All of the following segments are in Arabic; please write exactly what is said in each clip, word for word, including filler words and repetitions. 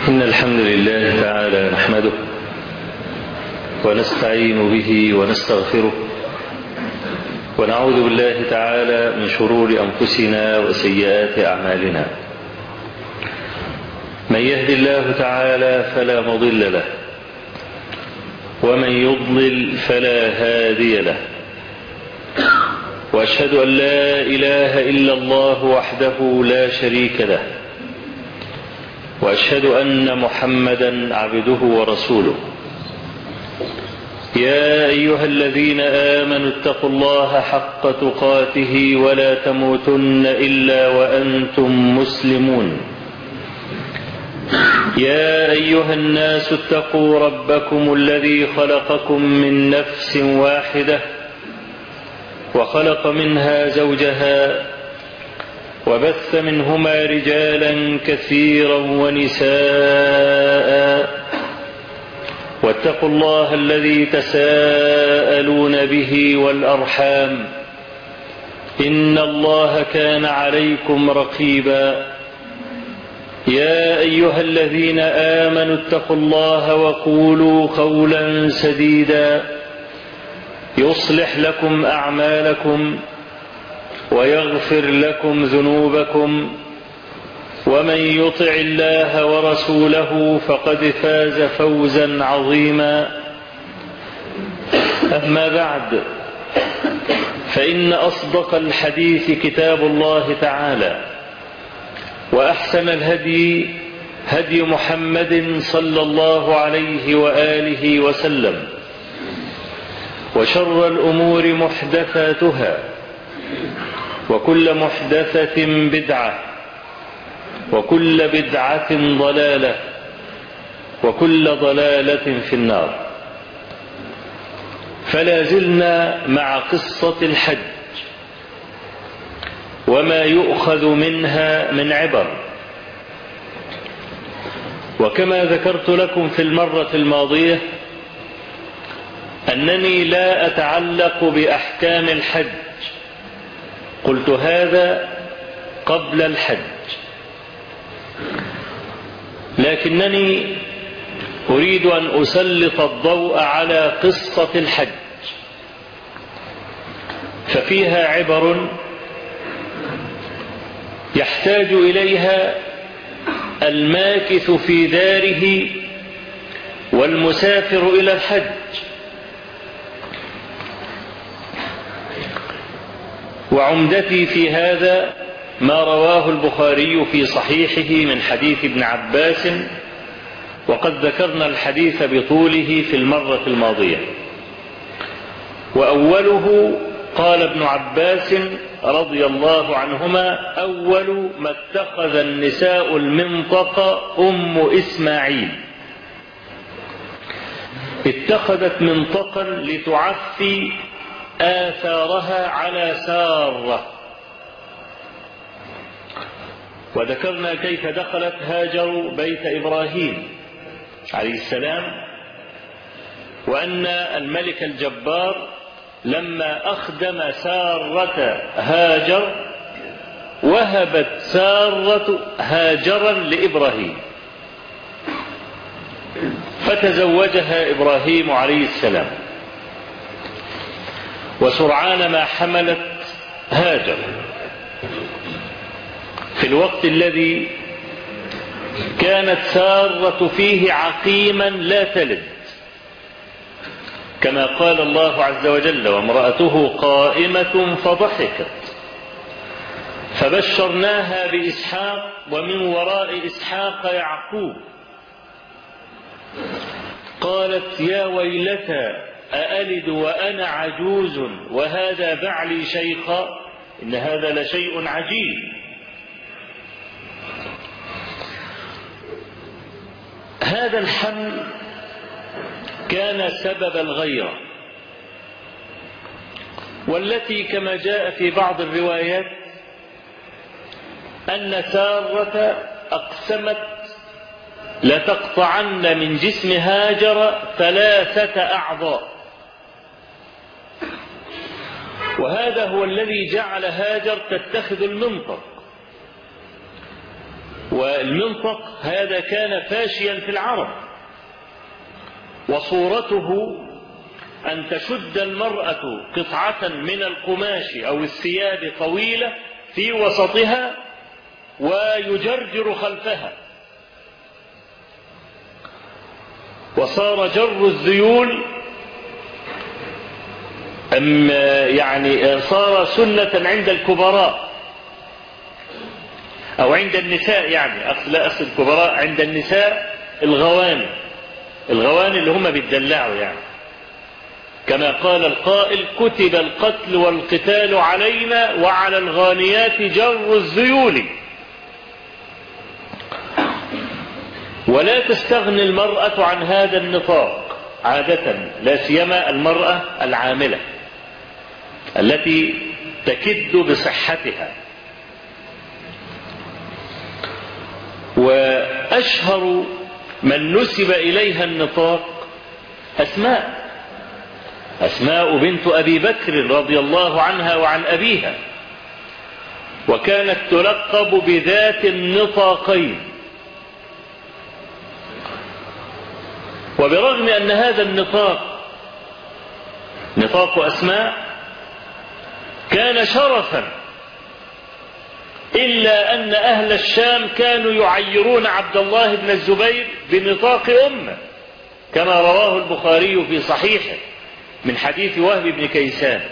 إن الحمد لله تعالى نحمده ونستعين به ونستغفره ونعوذ بالله تعالى من شرور أنفسنا وسيئات أعمالنا. من يهد الله تعالى فلا مضل له ومن يضلل فلا هادي له، وأشهد أن لا إله إلا الله وحده لا شريك له، وأشهد أن محمدا عبده ورسوله. يا أيها الذين آمنوا اتقوا الله حق تقاته ولا تموتن إلا وأنتم مسلمون. يا أيها الناس اتقوا ربكم الذي خلقكم من نفس واحدة وخلق منها زوجها وبث منهما رجالا كثيرا ونساء، واتقوا الله الذي تساءلون به والأرحام إن الله كان عليكم رقيبا. يا أيها الذين آمنوا اتقوا الله وقولوا قولا سديدا يصلح لكم أعمالكم ويغفر لكم ذنوبكم، ومن يطع الله ورسوله فقد فاز فوزا عظيما. أما بعد، فإن أصدق الحديث كتاب الله تعالى، وأحسن الهدي هدي محمد صلى الله عليه وآله وسلم، وشر الأمور محدثاتها، وكل محدثة بدعة، وكل بدعة ضلالة، وكل ضلالة في النار. فلا زلنا مع قصة الحج وما يؤخذ منها من عبر. وكما ذكرت لكم في المرة الماضية أنني لا أتعلق بأحكام الحج، قلت هذا قبل الحج، لكنني أريد أن أسلط الضوء على قصة الحج، ففيها عبر يحتاج إليها الماكث في داره والمسافر إلى الحج. وعمدتي في هذا ما رواه البخاري في صحيحه من حديث ابن عباس، وقد ذكرنا الحديث بطوله في المرة الماضية. وأوله قال ابن عباس رضي الله عنهما: أول ما اتخذ النساء المنطقة أم إسماعيل، اتخذت منطقا لتعفي آثارها على سارة. وذكرنا كيف دخلت هاجر بيت إبراهيم عليه السلام، وأن الملك الجبار لما أخدم سارة هاجر وهبت سارة هاجرا لإبراهيم، فتزوجها إبراهيم عليه السلام. وسرعان ما حملت هاجر في الوقت الذي كانت سارة فيه عقيما لا تلد، كما قال الله عز وجل: وامرأته قائمة فضحكت فبشرناها بإسحاق ومن وراء إسحاق يعقوب. قالت: يا ويلتى أألد وأنا عجوز وهذا بعلي شيخا، إن هذا لشيء عجيب. هذا الحمل كان سبب الغيرة، والتي كما جاء في بعض الروايات أن سارة أقسمت لتقطعن من جسم هاجر ثلاثة أعضاء، وهذا هو الذي جعل هاجر تتخذ المنطق والمنطق هذا كان فاشيا في العرب، وصورته أن تشد المرأة قطعة من القماش أو الثياب طويلة في وسطها ويجرجر خلفها، وصار جر الذيول أم يعني صار سنة عند الكبراء أو عند النساء، يعني لا أقصد الكبراء، عند النساء الغواني الغواني اللي هم بيتدلعوا، يعني كما قال القائل: كتب القتل والقتال علينا وعلى الغانيات جر الذيول. ولا تستغني المرأة عن هذا النطاق عادة، لا سيما المرأة العاملة التي تكد بصحتها. وأشهر من نسب إليها النطاق أسماء أسماء بنت أبي بكر رضي الله عنها وعن أبيها، وكانت تلقب بذات النطاقين. وبرغم أن هذا النطاق نطاق أسماء كان شرفا، إلا أن أهل الشام كانوا يعيرون عبد الله بن الزبير بنطاق أمه، كما رواه البخاري في صحيحه من حديث وهب بن كيسان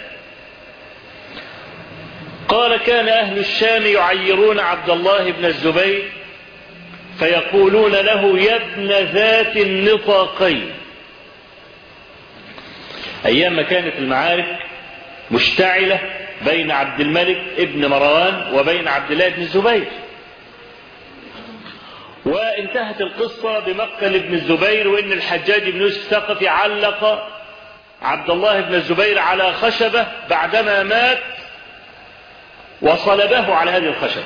قال: كان أهل الشام يعيرون عبد الله بن الزبير فيقولون له: يا ابن ذات النطاقين. أيام ما كانت المعارك مشتعلة بين عبد الملك ابن مروان وبين عبد الله بن الزبير، وانتهت القصة بمقتل ابن الزبير، وإن الحجاج بن يوسف الثقفي علق عبد الله بن الزبير على خشبة بعدما مات وصلبه على هذه الخشبة،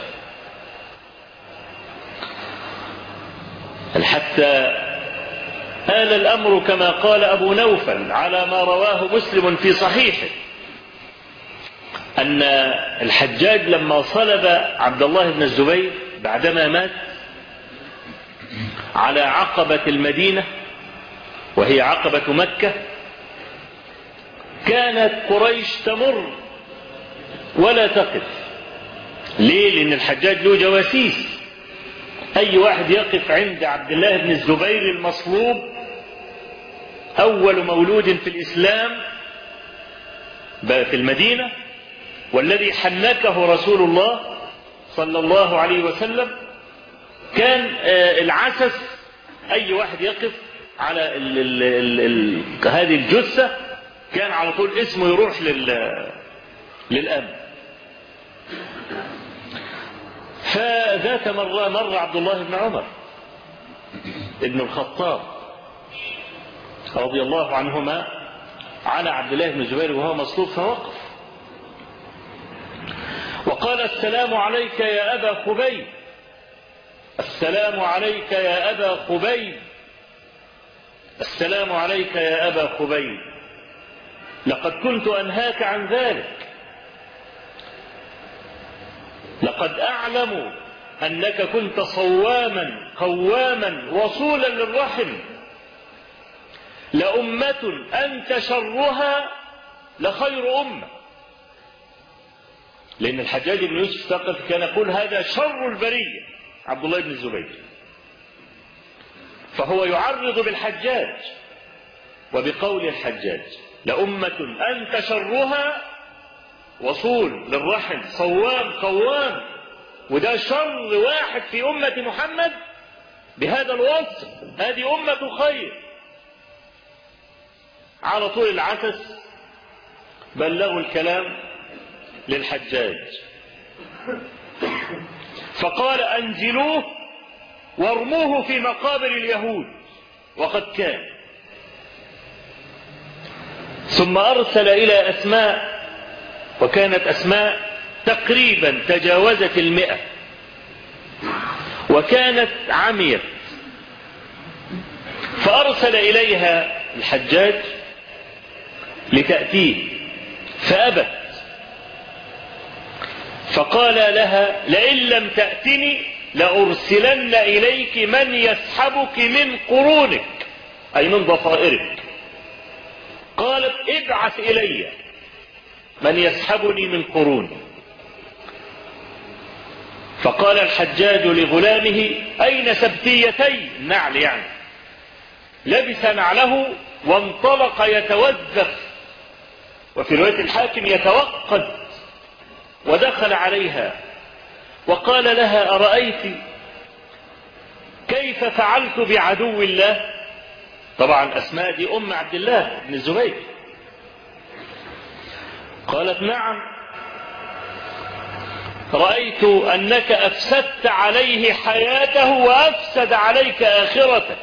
حتى آل الأمر كما قال أبو نوفل على ما رواه مسلم في صحيحه، أن الحجاج لما صلب عبد الله بن الزبير بعدما مات على عقبة المدينة وهي عقبة مكة، كانت قريش تمر ولا تقف. ليه؟ لأن الحجاج له جواسيس، أي واحد يقف عند عبد الله بن الزبير المصلوب أول مولود في الإسلام في المدينة، والذي حنكه رسول الله صلى الله عليه وسلم، كان العسس أي واحد يقف على ال ال ال ال هذه الجثة كان على طول اسمه يروح لل للأمن. فذات مرة مر عبد الله بن عمر ابن الخطاب رضي الله عنهما على عبد الله بن الزبير وهو مصلوب، فوقف وقال: السلام عليك يا أبا خبيب، السلام عليك يا أبا خبيب، السلام عليك يا أبا خبيب، لقد كنت أنهاك عن ذلك، لقد أعلم أنك كنت صواما قواما وصولا للرحم، لأمة أنت شرها لخير أمة. لأن الحجاج بن يوسف الثقفي كان يقول: هذا شر البرية عبد الله بن الزبير، فهو يعرض بالحجاج وبقول الحجاج: لأمة أنت شرها وصول للرحم صوام قوام، وده شر واحد في أمة محمد بهذا الوصف، هذه أمة خير. على طول العسس بلغوا الكلام للحجاج، فقال: أنزلوه وارموه في مقابر اليهود، وقد كان. ثم أرسل إلى أسماء، وكانت أسماء تقريبا تجاوزت المئة، وكانت عميت، فأرسل إليها الحجاج لتأتيه فأبت، فقال لها: لئن لم تأتني لأرسلن إليك من يسحبك من قرونك، أي من ضفائرك. قالت ابعث إلي من يسحبني من قروني. فقال الحجاج لغلامه أين سبتيتي النعل، يعني لبس نعله وانطلق يتوذف، وفي رواية الحاكم يتوقد، ودخل عليها وقال لها أرأيت كيف فعلت بعدو الله؟ طبعا أسماء دي أم عبد الله بن الزبير. قالت نعم، رأيت أنك أفسدت عليه حياته وأفسد عليك آخرتك،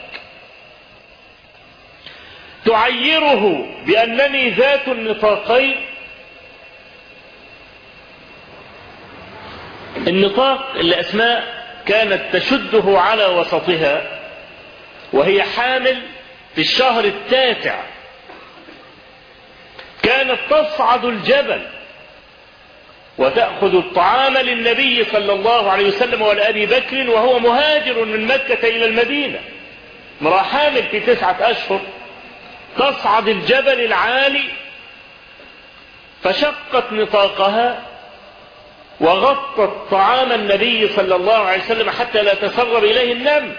تعيره بأنني ذات النطاقين. النطاق اللي أسماء كانت تشده على وسطها وهي حامل في الشهر التاسع، كانت تصعد الجبل وتأخذ الطعام للنبي صلى الله عليه وسلم ولأبي بكر وهو مهاجر من مكة إلى المدينة، امرأة حامل في تسعة أشهر تصعد الجبل العالي، فشقت نطاقها وغطت طعام النبي صلى الله عليه وسلم حتى لا تسرب إليه النمل.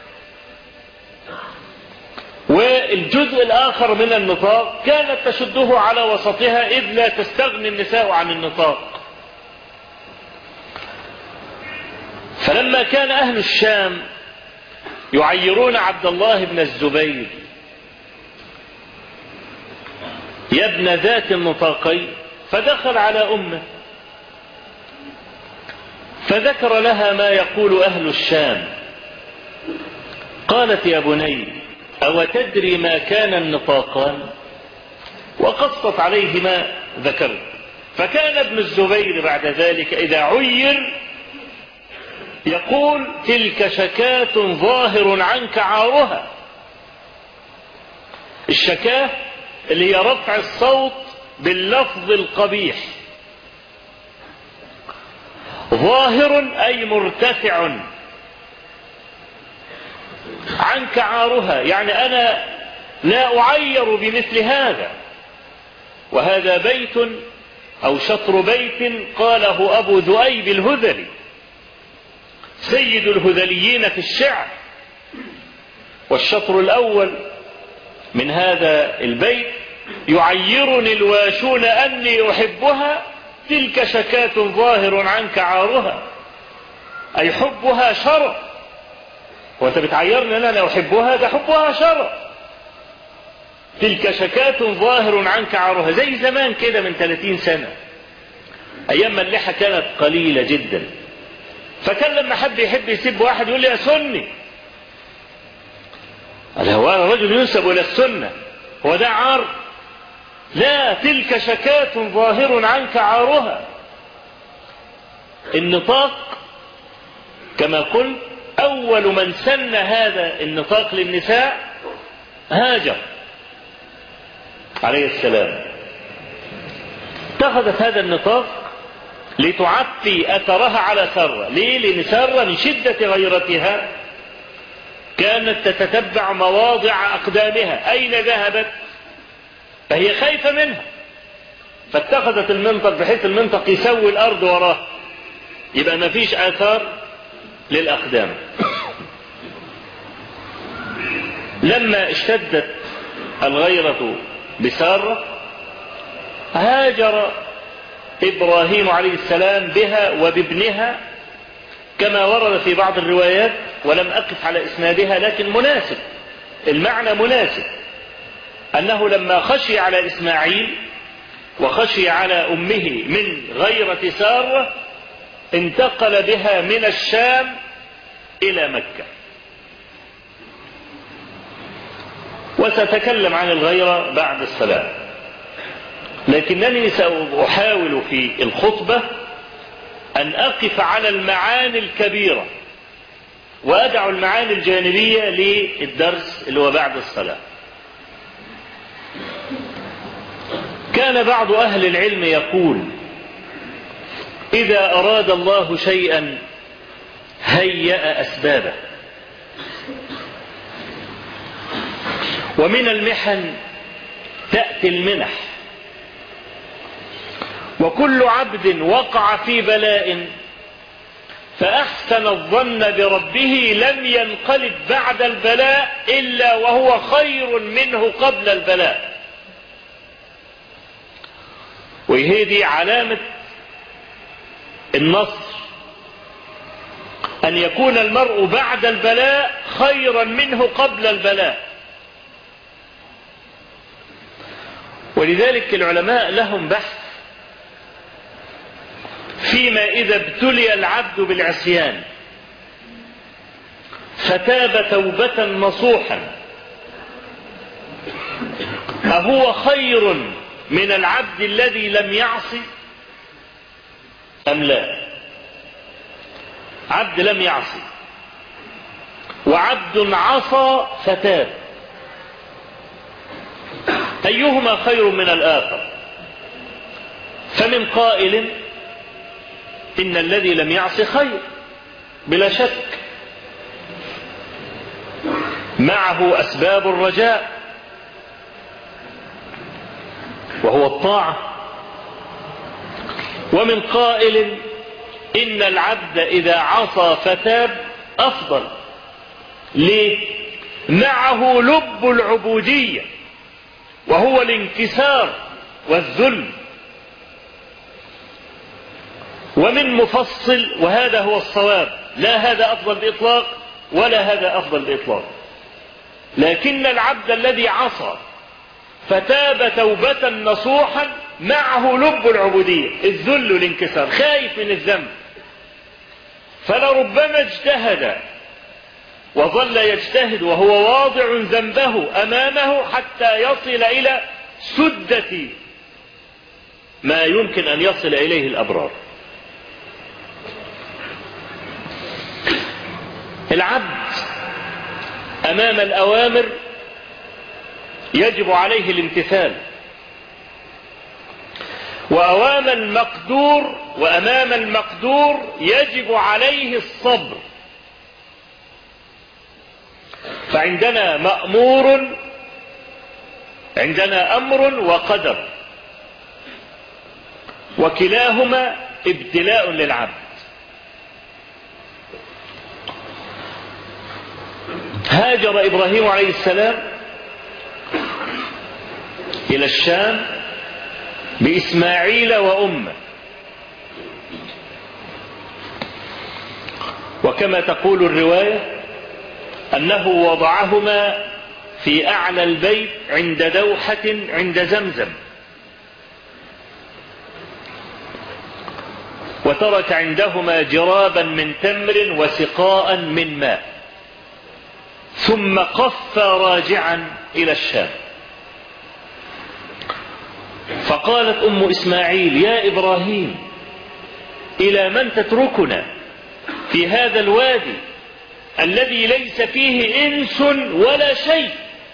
والجزء الآخر من النطاق كانت تشده على وسطها إذ لا تستغني النساء عن النطاق. فلما كان أهل الشام يعيرون عبد الله بن الزبير يا ابن ذات النطاقين، فدخل على أمه فذكر لها ما يقول أهل الشام. قالت يا بني أو تدري ما كان النطاقان؟ وقصت عليه ما ذكرت. فكان ابن الزبير بعد ذلك إذا عير يقول تلك شكاة ظاهر عنك عارها. الشكاة اللي هي رفع الصوت باللفظ القبيح، ظاهر أي مرتفع، عنك عارها يعني أنا لا أعير بمثل هذا. وهذا بيت أو شطر بيت قاله أبو ذؤيب الهذلي سيد الهذليين في الشعر. والشطر الأول من هذا البيت يعيرني الواشون أني أحبها، تلك شكاة ظاهر عنك عارها، أي حبها شرف. وأنت بتعيرني أنا لا أحبها، ده حبها شرف. تلك شكاة ظاهر عنك عارها، زي زمان كده من ثلاثين سنة أيام ما اللحى كانت قليلة جدا، فكان لما حد يحب يسيب واحد يقول لي يا سني، قال هو رجل ينسب إلى السنة، هو ده عار؟ لا، تلك شكاة ظاهر عنك عارها. النطاق كما قلت أول من سن هذا النطاق للنساء هاجر عليه السلام. اتخذت هذا النطاق لتعفي أثرها على سارة. ليه؟ لأن سارة من شدة غيرتها كانت تتتبع مواضع أقدامها أين ذهبت، فهي خايفة منها، فاتخذت المنطق بحيث المنطق يسوي الأرض وراه يبقى ما فيش آثار للأقدام. لما اشتدت الغيرة بسارة هاجر إبراهيم عليه السلام بها وبابنها كما ورد في بعض الروايات، ولم أقف على إسنادها لكن مناسب، المعنى مناسب، أنه لما خشي على إسماعيل وخشي على أمه من غيرة سارة انتقل بها من الشام إلى مكة. وستكلم عن الغيرة بعد الصلاة، لكنني سأحاول في الخطبة أن أقف على المعاني الكبيرة وأدع المعاني الجانبية للدرس اللي هو بعد الصلاة. كان بعض أهل العلم يقول إذا أراد الله شيئا هيأ أسبابه. ومن المحن تأتي المنح. وكل عبد وقع في بلاء فأحسن الظن بربه لم ينقلب بعد البلاء إلا وهو خير منه قبل البلاء. وهذه علامة النصر، أن يكون المرء بعد البلاء خيرا منه قبل البلاء. ولذلك العلماء لهم بحث فيما إذا ابتلي العبد بالعصيان فتاب توبة نصوحا أهو خير من العبد الذي لم يعصي أم لا؟ عبد لم يعصي وعبد عصى فتاب، أيهما خير من الآخر؟ فمن قائل إن الذي لم يعصي خير بلا شك، معه أسباب الرجاء وهو الطاعة. ومن قائل إن العبد إذا عصى فتاب أفضل. ليه؟ معه لب العبودية وهو الانكسار والذل. ومن مفصل، وهذا هو الصواب، لا هذا أفضل بإطلاق ولا هذا أفضل بإطلاق، لكن العبد الذي عصى فتاب توبة نصوحا معه لب العبودية، الذل الانكسار، خايف من الذنب، فلربما اجتهد وظل يجتهد وهو واضع ذنبه أمامه حتى يصل إلى سدة ما يمكن أن يصل إليه الأبرار. العبد أمام الأوامر يجب عليه الامتثال، وأمام المقدور وأمام المقدور يجب عليه الصبر. فعندنا مأمور، عندنا أمر وقدر، وكلاهما ابتلاء للعبد. هاجر إبراهيم عليه السلام إلى الشام بإسماعيل وأمه، وكما تقول الرواية أنه وضعهما في أعلى البيت عند دوحة عند زمزم، وترك عندهما جرابا من تمر وسقاء من ماء، ثم قف راجعا إلى الشام. فقالت أم إسماعيل: يا إبراهيم، إلى من تتركنا في هذا الوادي الذي ليس فيه إنس ولا شيء؟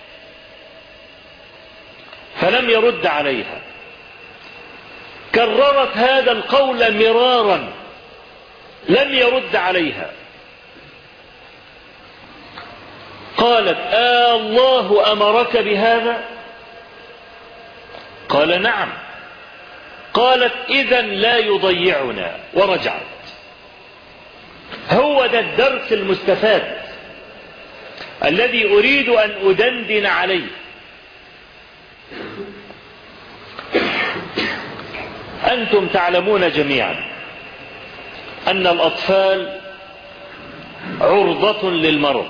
فلم يرد عليها، كررت هذا القول مرارا، لم يرد عليها. قالت: آه الله أمرك بهذا؟ قال: نعم. قالت: إذن لا يضيعنا، ورجعت. هو ده الدرس المستفاد الذي أريد أن أدندن عليه. أنتم تعلمون جميعا أن الأطفال عرضة للمرض،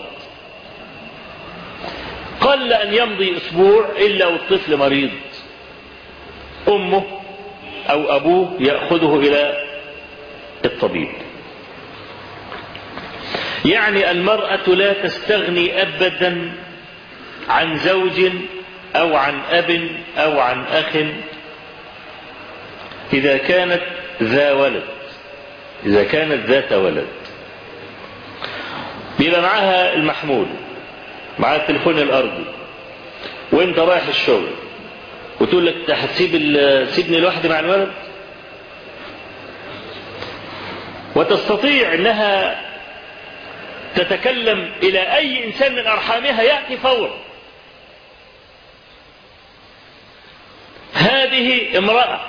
قل أن يمضي أسبوع إلا والطفل مريض، أمه أو أبوه يأخذه إلى الطبيب. يعني المرأة لا تستغني أبدا عن زوج أو عن أب أو عن أخ إذا كانت ذا ولد، إذا كانت ذات ولد. بيبقى معها المحمول، معها التليفون الأرضي، وانت رايح الشغل وتقول لك هتسيب سيبني لوحدي مع الولد، وتستطيع انها تتكلم إلى أي إنسان من أرحامها يأتي فورا. هذه امرأة،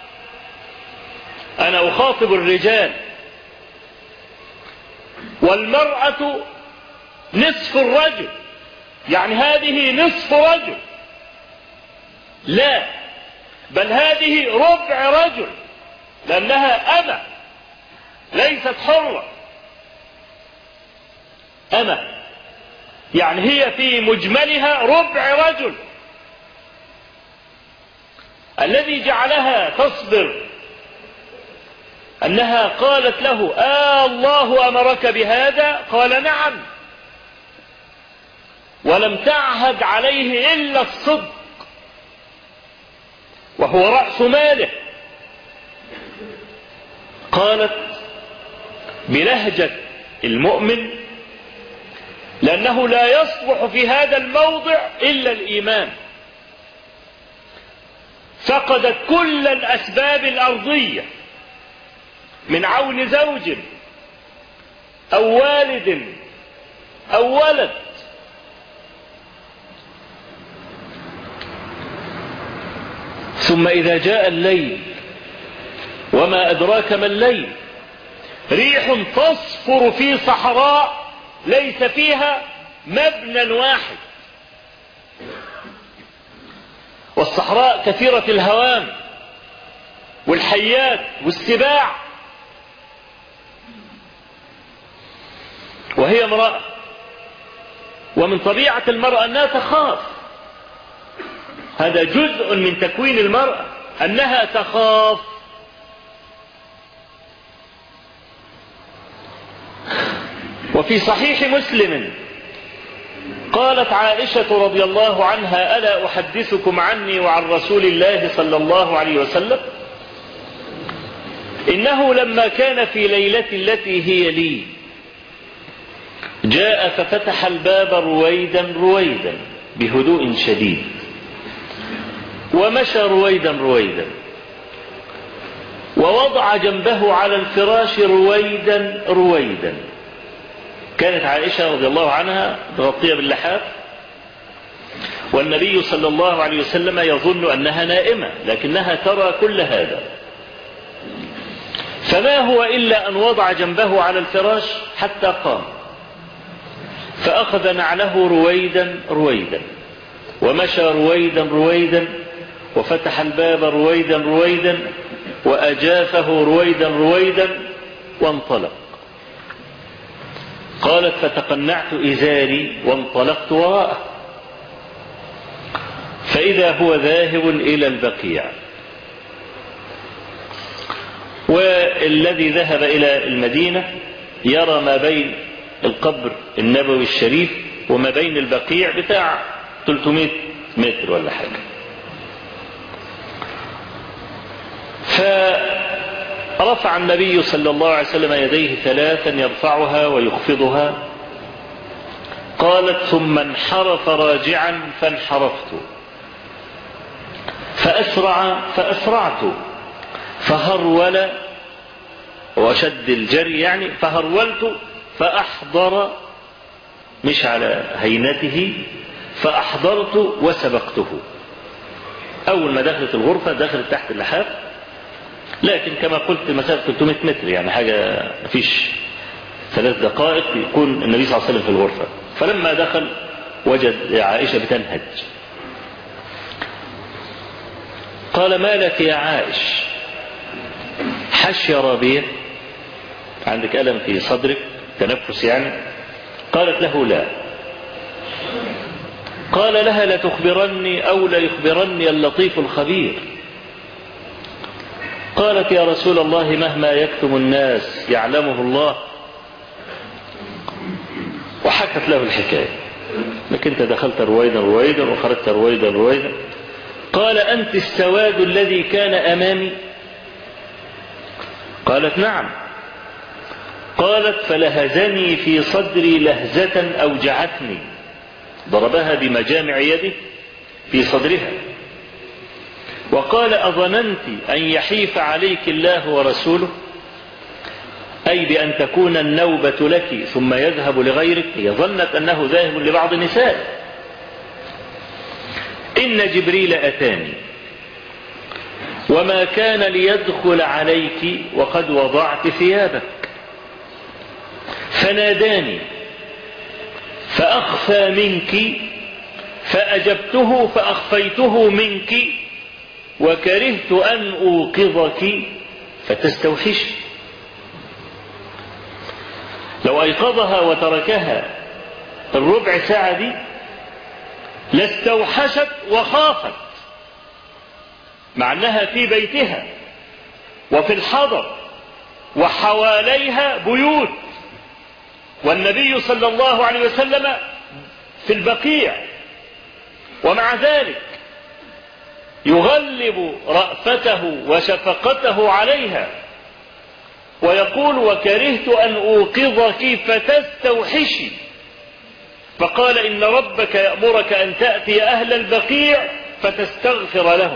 أنا أخاطب الرجال، والمرأة نصف الرجل، يعني هذه نصف رجل، لا بل هذه ربع رجل، لأنها أمة ليست حرة. أمة يعني هي في مجملها ربع رجل. الذي جعلها تصبر أنها قالت له: آه الله أمرك بهذا؟ قال: نعم. ولم تعهد عليه إلا الصدق، وهو رأس ماله. قالت بلهجة المؤمن: لأنه لا يصلح في هذا الموضع إلا الإيمان. فقدت كل الأسباب الأرضية من عون زوج أو والد أو ولد. ثم إذا جاء الليل، وما أدراك ما الليل، ريح تصفر في صحراء ليس فيها مبنى واحد، والصحراء كثيرة الهوام والحيات والسباع، وهي امرأة، ومن طبيعة المرأة أنها تخاف. هذا جزء من تكوين المرأة، أنها تخاف. وفي صحيح مسلم قالت عائشة رضي الله عنها: ألا أحدثكم عني وعن رسول الله صلى الله عليه وسلم؟ إنه لما كان في ليلة التي هي لي جاء ففتح الباب رويدا رويدا بهدوء شديد، ومشى رويدا رويدا، ووضع جنبه على الفراش رويدا رويدا. كانت عائشة رضي الله عنها مغطية باللحاف، والنبي صلى الله عليه وسلم يظن أنها نائمة، لكنها ترى كل هذا. فما هو إلا أن وضع جنبه على الفراش حتى قام، فأخذ نعله رويدا رويدا، ومشى رويدا رويدا، وفتح الباب رويدا رويدا، وأجافه رويدا رويدا، وانطلق. قالت: فتقنعت إزاري وانطلقت وراءه، فإذا هو ذاهب إلى البقيع. والذي ذهب إلى المدينة يرى ما بين القبر النبوي الشريف وما بين البقيع بتاع ثلاثمائة متر ولا حاجة. فرفع النبي صلى الله عليه وسلم يديه ثلاثا يرفعها ويخفضها. قالت: ثم انحرف راجعا فانحرفت، فأسرع فأسرعت، فهرول، وشد الجري يعني، فهرولت فأحضر، مش على هينته، فأحضرت وسبقته. أول ما دخلت الغرفة دخلت تحت اللحاف، لكن كما قلت مسافة ثلاثمائة متر، يعني حاجة مفيش ثلاث دقائق يكون النبي صلى الله عليه وسلم في الغرفة. فلما دخل وجد عائشة بتنهج. قال: ما لك يا عائش؟ حش يا ربيع، عندك ألم في صدرك، تنفس يعني؟ قالت له: لا. قال لها: لتخبرني أو لا يخبرني اللطيف الخبير. قالت: يا رسول الله مهما يكتم الناس يعلمه الله. وحكت له الحكاية، لكن انت دخلت رويدا رويدا وخرجت رويدا رويدا. قال: أنت السواد الذي كان أمامي؟ قالت: نعم. قالت: فلهزني في صدري لهزة أوجعتني. ضربها بمجامع يده في صدرها، وقال: أظننت أن يحيف عليك الله ورسوله؟ أي بأن تكون النوبة لك ثم يذهب لغيرك. هي ظنت أنه ذاهب لبعض النساء. إن جبريل أتاني وما كان ليدخل عليك وقد وضعت ثيابك، فناداني فأخفى منك فأجبته فأخفيته منك، وكرهت أن أوقظك فتستوحش. لو أيقظها وتركها الربع ساعة دي لاستوحشت وخافت، مع أنها في بيتها وفي الحضر وحواليها بيوت، والنبي صلى الله عليه وسلم في البقيع، ومع ذلك يغلب رأفته وشفقته عليها ويقول وكرهت أن أوقظك فتستوحشي. فقال إن ربك يأمرك أن تأتي أهل البقيع فتستغفر لهم.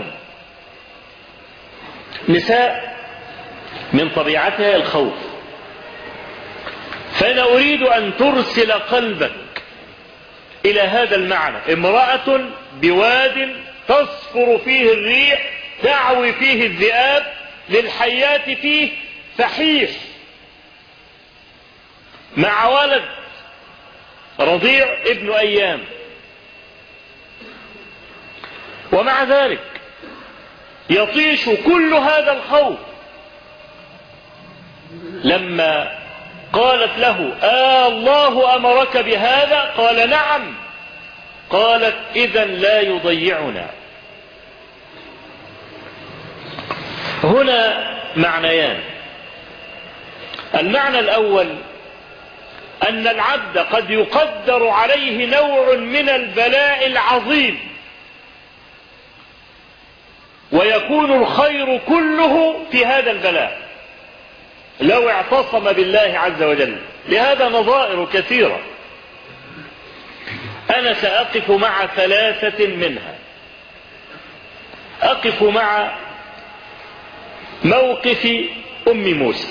نساء من طبيعتها الخوف، فأنا أريد أن ترسل قلبك إلى هذا المعنى. امرأة بواد تصفر فيه الريح، تعوي فيه الذئاب، للحيات فيه فحيح، مع ولد رضيع ابن أيام، ومع ذلك يطيش كل هذا الخوف. لما قالت له آه الله أمرك بهذا؟ قال نعم. قالت إذا لا يضيعنا. هنا معنيان. المعنى الأول أن العبد قد يقدر عليه نوع من البلاء العظيم ويكون الخير كله في هذا البلاء لو اعتصم بالله عز وجل. لهذا نظائر كثيرة. أنا سأقف مع ثلاثة منها. أقف مع موقف أم موسى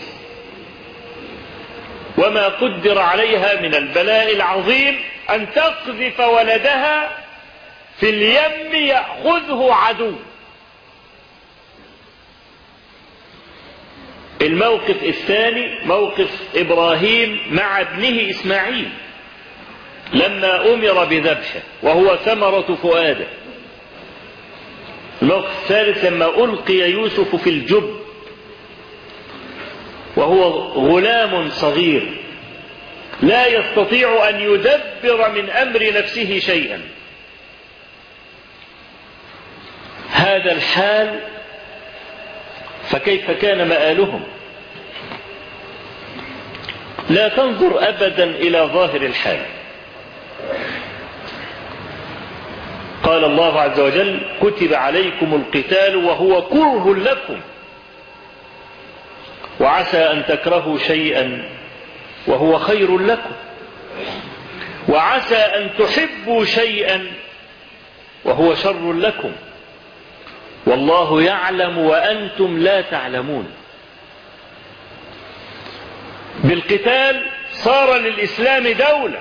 وما قدر عليها من البلاء العظيم، أن تقذف ولدها في اليم يأخذه عدو. الموقف الثاني موقف إبراهيم مع ابنه إسماعيل لما أمر بذبحه وهو ثمرة فؤاده. الموقف الثالث لما ألقي يوسف في الجب وهو غلام صغير لا يستطيع أن يدبر من أمر نفسه شيئا. هذا الحال، فكيف كان مآلهم؟ لا تنظر أبدا إلى ظاهر الحال. قال الله عز وجل كتب عليكم القتال وهو كره لكم وعسى أن تكرهوا شيئا وهو خير لكم وعسى أن تحبوا شيئا وهو شر لكم والله يعلم وأنتم لا تعلمون. بالقتال صار للإسلام دولة،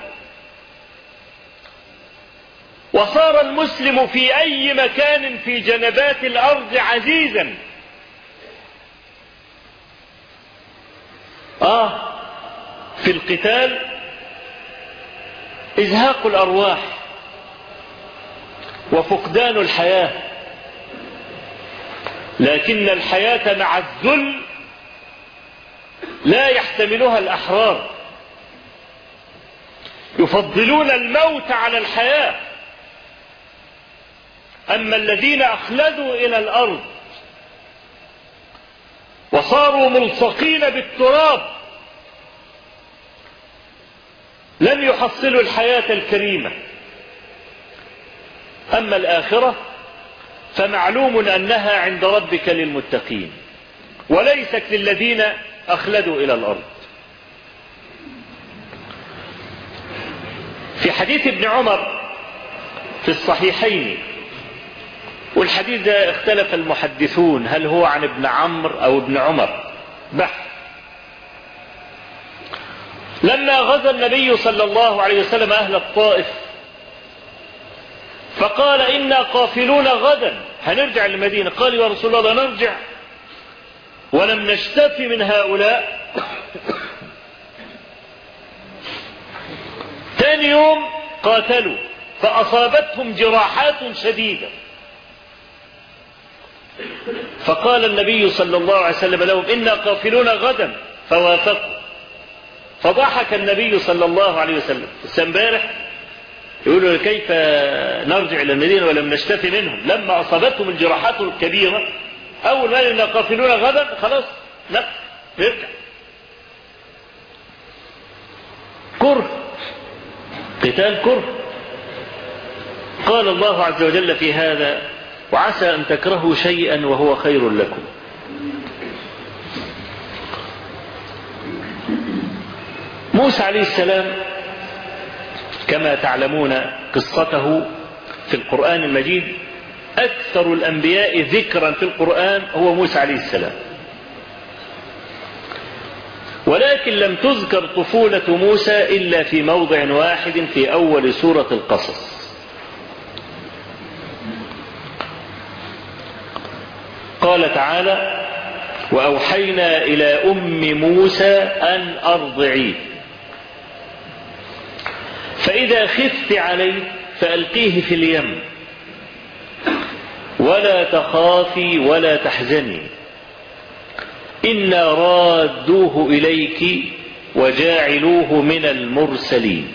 وصار المسلم في أي مكان في جنبات الأرض عزيزا. آه في القتال إزهاق الأرواح وفقدان الحياة، لكن الحياة مع الذل لا يحتملها الأحرار، يفضلون الموت على الحياة. أما الذين أخلدوا إلى الأرض وصاروا ملصقين بالتراب لم يحصلوا الحياة الكريمة. أما الآخرة فمعلوم أنها عند ربك للمتقين وليست للذين أخلدوا إلى الأرض. في حديث ابن عمر في الصحيحين، والحديث ده اختلف المحدثون هل هو عن ابن عمرو أو ابن عمر، بحث. لما غزا النبي صلى الله عليه وسلم أهل الطائف فقال إنا قافلون غدا هنرجع للمدينة. قال يا رسول الله نرجع ولم نشتف من هؤلاء. ثاني يوم قاتلوا فأصابتهم جراحات شديدة، فقال النبي صلى الله عليه وسلم لهم إنا قافلون غدا فوافقوا. فضحك النبي صلى الله عليه وسلم. امبارح يقولوا كيف نرجع إلى المدينة ولم نشتف منهم، لما أصابتهم الجراحات الكبيرة أول ما إنا قافلون غدا خلاص لا نرجع. كره، قتال كره. قال الله عز وجل في هذا وعسى أن تكرهوا شيئا وهو خير لكم. موسى عليه السلام كما تعلمون قصته في القرآن المجيد، أكثر الأنبياء ذكرا في القرآن هو موسى عليه السلام، ولكن لم تذكر طفولة موسى إلا في موضع واحد في أول سورة القصص. قال تعالى وأوحينا إلى أم موسى أن أرضعيه فإذا خفت عليه فألقيه في اليم ولا تخافي ولا تحزني إنا رادوه إليك وجاعلوه من المرسلين.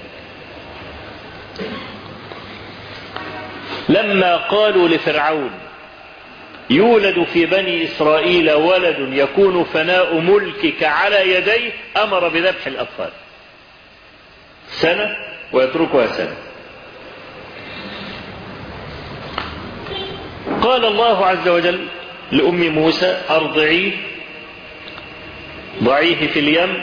لما قالوا لفرعون يولد في بني إسرائيل ولد يكون فناء ملكك على يديه أمر بذبح الأطفال سنة ويتركها سنة. قال الله عز وجل لأم موسى أرضعيه ضعيه في اليم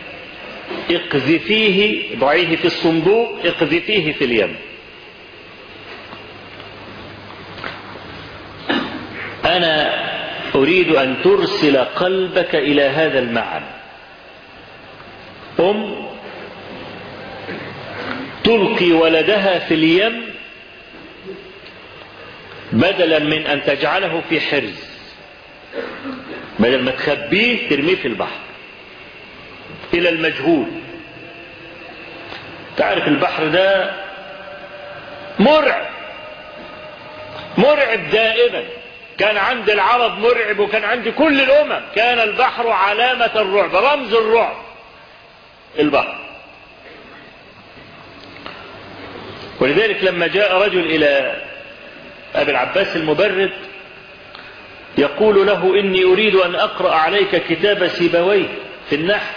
اقذفيه، ضعيه في الصندوق اقذفيه في اليم. أنا أريد أن ترسل قلبك إلى هذا المعنى. أم تلقي ولدها في اليم بدلا من أن تجعله في حرز، بدل ما تخبيه ترميه في البحر إلى المجهول. تعرف البحر ده مرعب مرعب دائما، كان عند العرب مرعب وكان عند كل الأمم. كان البحر علامة الرعب، رمز الرعب البحر. ولذلك لما جاء رجل إلى أبي العباس المبرد يقول له إني أريد أن أقرأ عليك كتاب سيبويه في النحو،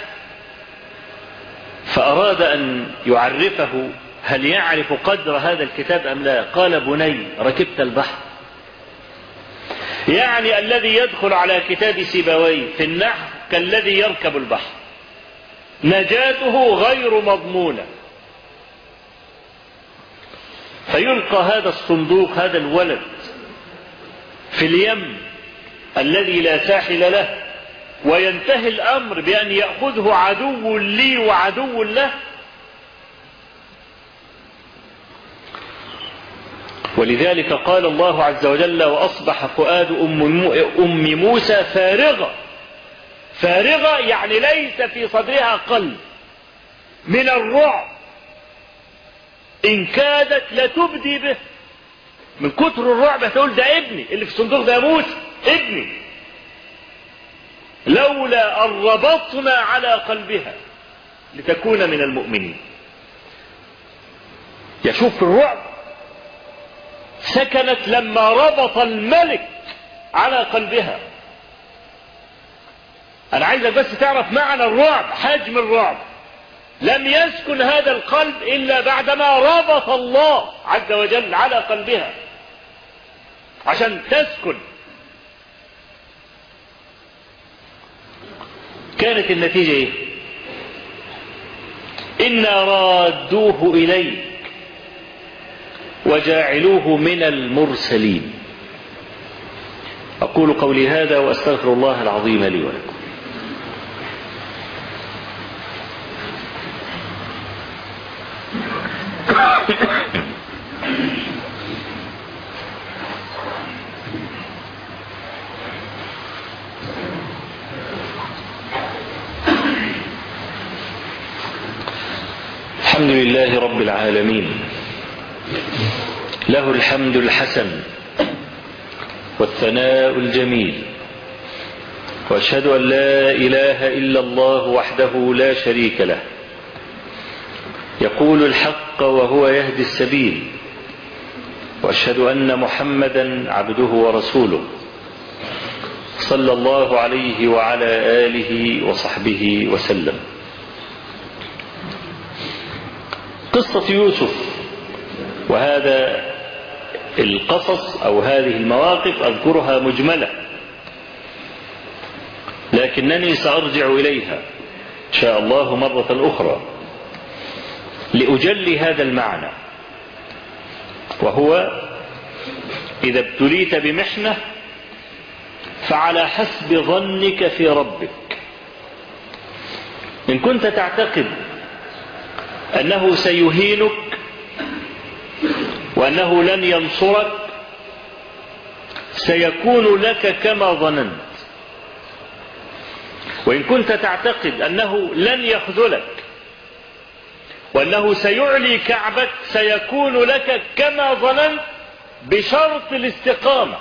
فأراد أن يعرفه هل يعرف قدر هذا الكتاب أم لا. قال بني ركبت البحر، يعني الذي يدخل على كتاب سيبويه في النحو كالذي يركب البحر، نجاته غير مضمونة. فيلقى هذا الصندوق، هذا الولد، في اليم الذي لا ساحل له، وينتهي الأمر بأن يأخذه عدو لي وعدو له. ولذلك قال الله عز وجل وأصبح فؤاد أم موسى فارغة. فارغة يعني ليس في صدرها قلب من الرعب، إن كادت لتبدي به. من كتر الرعب هتقول ده ابني اللي في الصندوق، ده موسى ابني، لولا أن ربطنا على قلبها لتكون من المؤمنين. يشوف الرعب سكنت لما ربط الملك على قلبها. أنا عايزك بس تعرف معنى الرعب، حجم الرعب. لم يسكن هذا القلب إلا بعدما ربط الله عز وجل على قلبها عشان تسكن. كانت النتيجة إيه؟ إنا رادوه إليك وجاعلوه من المرسلين. أقول قولي هذا وأستغفر الله العظيم لي ولكم. الحمد لله رب العالمين، له الحمد الحسن والثناء الجميل، وأشهد أن لا إله إلا الله وحده لا شريك له، يقول الحق وهو يهدي السبيل، وأشهد أن محمدا عبده ورسوله صلى الله عليه وعلى آله وصحبه وسلم. قصة يوسف، وهذا القصص أو هذه المواقف أذكرها مجملة، لكنني سأرجع إليها إن شاء الله مرة أخرى لأجلي هذا المعنى، وهو إذا ابتليت بمحنة فعلى حسب ظنك في ربك. إن كنت تعتقد أنه سيهينك وأنه لن ينصرك سيكون لك كما ظننت، وإن كنت تعتقد أنه لن يخذلك وأنه سيعلي كعبك سيكون لك كما ظننت بشرط الاستقامة.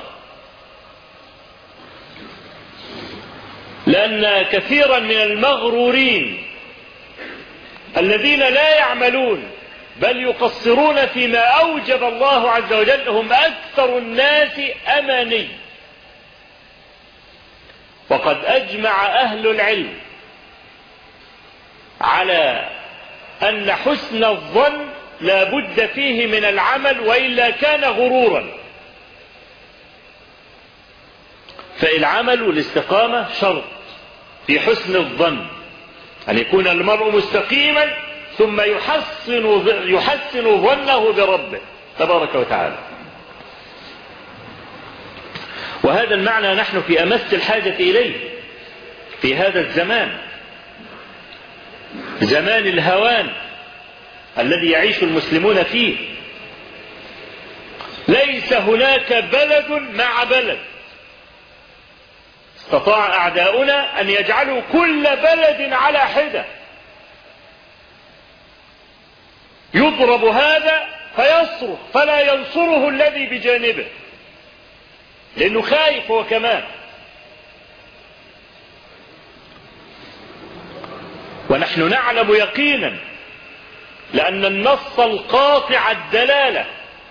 لأن كثيرا من المغرورين الذين لا يعملون بل يقصرون فيما أوجب الله عز وجل هم أكثر الناس أماني. وقد أجمع أهل العلم على أن حسن الظن لا بد فيه من العمل وإلا كان غرورا، فالعمل والاستقامة شرط في حسن الظن، أن يكون المرء مستقيما ثم يحسن يحسن ظنه بربه تبارك وتعالى. وهذا المعنى نحن في أمس الحاجة إليه في هذا الزمان، زمان الهوان الذي يعيش المسلمون فيه. ليس هناك بلد مع بلد. استطاع أعداؤنا أن يجعلوا كل بلد على حدة، يضرب هذا فيصرخ فلا ينصره الذي بجانبه لأنه خايف هو كمان. ونحن نعلم يقينا لأن النص القاطع الدلالة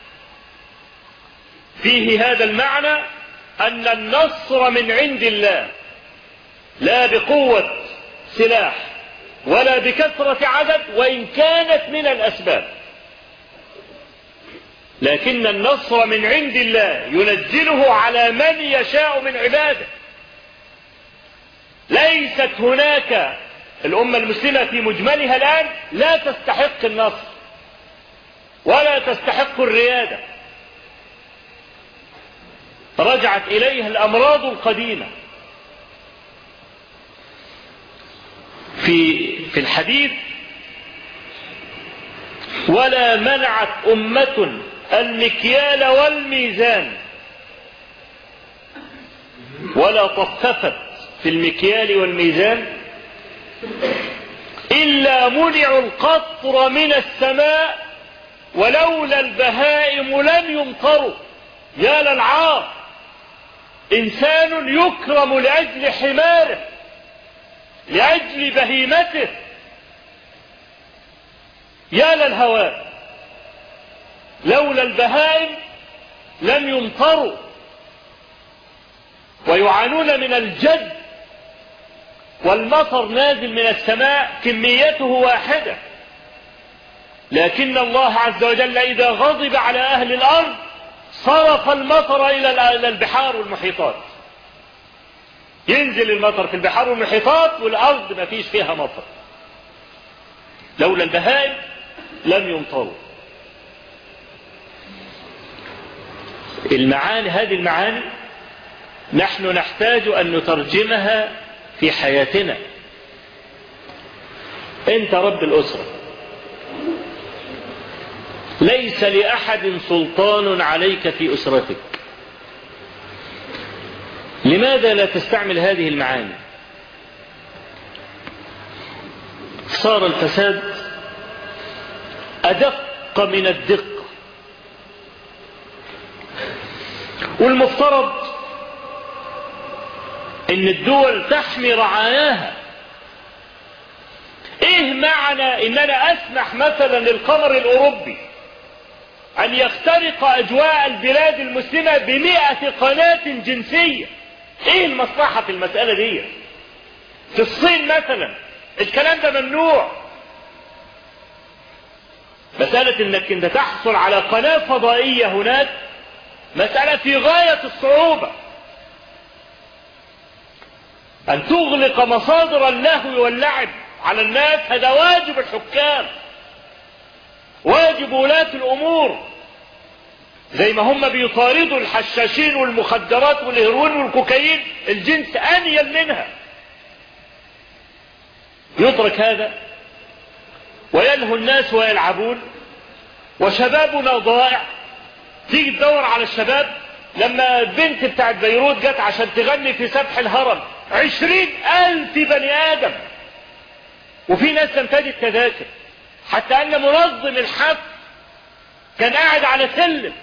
فيه هذا المعنى أن النصر من عند الله، لا بقوة سلاح ولا بكثرة عدد وإن كانت من الأسباب، لكن النصر من عند الله ينزله على من يشاء من عباده. ليست هناك الأمة المسلمة في مجملها الآن لا تستحق النصر ولا تستحق الريادة، رجعت إليها الأمراض القديمة. في في الحديث: ولا منعت أمة المكيال والميزان ولا طففت في المكيال والميزان إلا منعوا القطر من السماء ولولا البهائم لم يمطروا. يا للعار، إنسان يكرم لأجل حماره لأجل بهيمته، يا للهوان، لولا البهائم لم يمطروا ويعانون من الجد، والمطر نازل من السماء كميته واحدة، لكن الله عز وجل إذا غضب على أهل الأرض صرف المطر إلى البحار والمحيطات. ينزل المطر في البحار والمحيطات والأرض ما فيش فيها مطر. لولا البهائم لم يمطروا. المعاني هذه المعاني نحن نحتاج أن نترجمها في حياتنا. أنت رب الأسرة، ليس لأحد سلطان عليك في أسرتك. لماذا لا تستعمل هذه المعاني؟ صار الفساد أدق من الدقة. والمفترض ان الدول تحمي رعاياها. ايه معنى ان انا اسمح مثلا للقمر الاوروبي ان يخترق اجواء البلاد المسلمة بمئة قناة جنسية؟ ايه المصلحة في المسألة دي؟ في الصين مثلا الكلام ده ممنوع. مسألة انك انت تحصل على قناة فضائية هناك مسألة في غاية الصعوبة. أن تغلق مصادر اللهو واللعب على الناس هذا واجب الحكام، واجب ولاة الأمور. زي ما هم بيطاردوا الحشاشين والمخدرات والهيروين والكوكايين الجنس أنيل منها، يترك هذا ويلهو الناس ويلعبون وشبابنا ضائع. تيجي تدور على الشباب، لما البنت بتاعت بيروت جت عشان تغني في سفح الهرم عشرين ألف بني آدم، وفي ناس لم تجد تذاكر، حتى أن منظم الحفل كان قاعد على سلم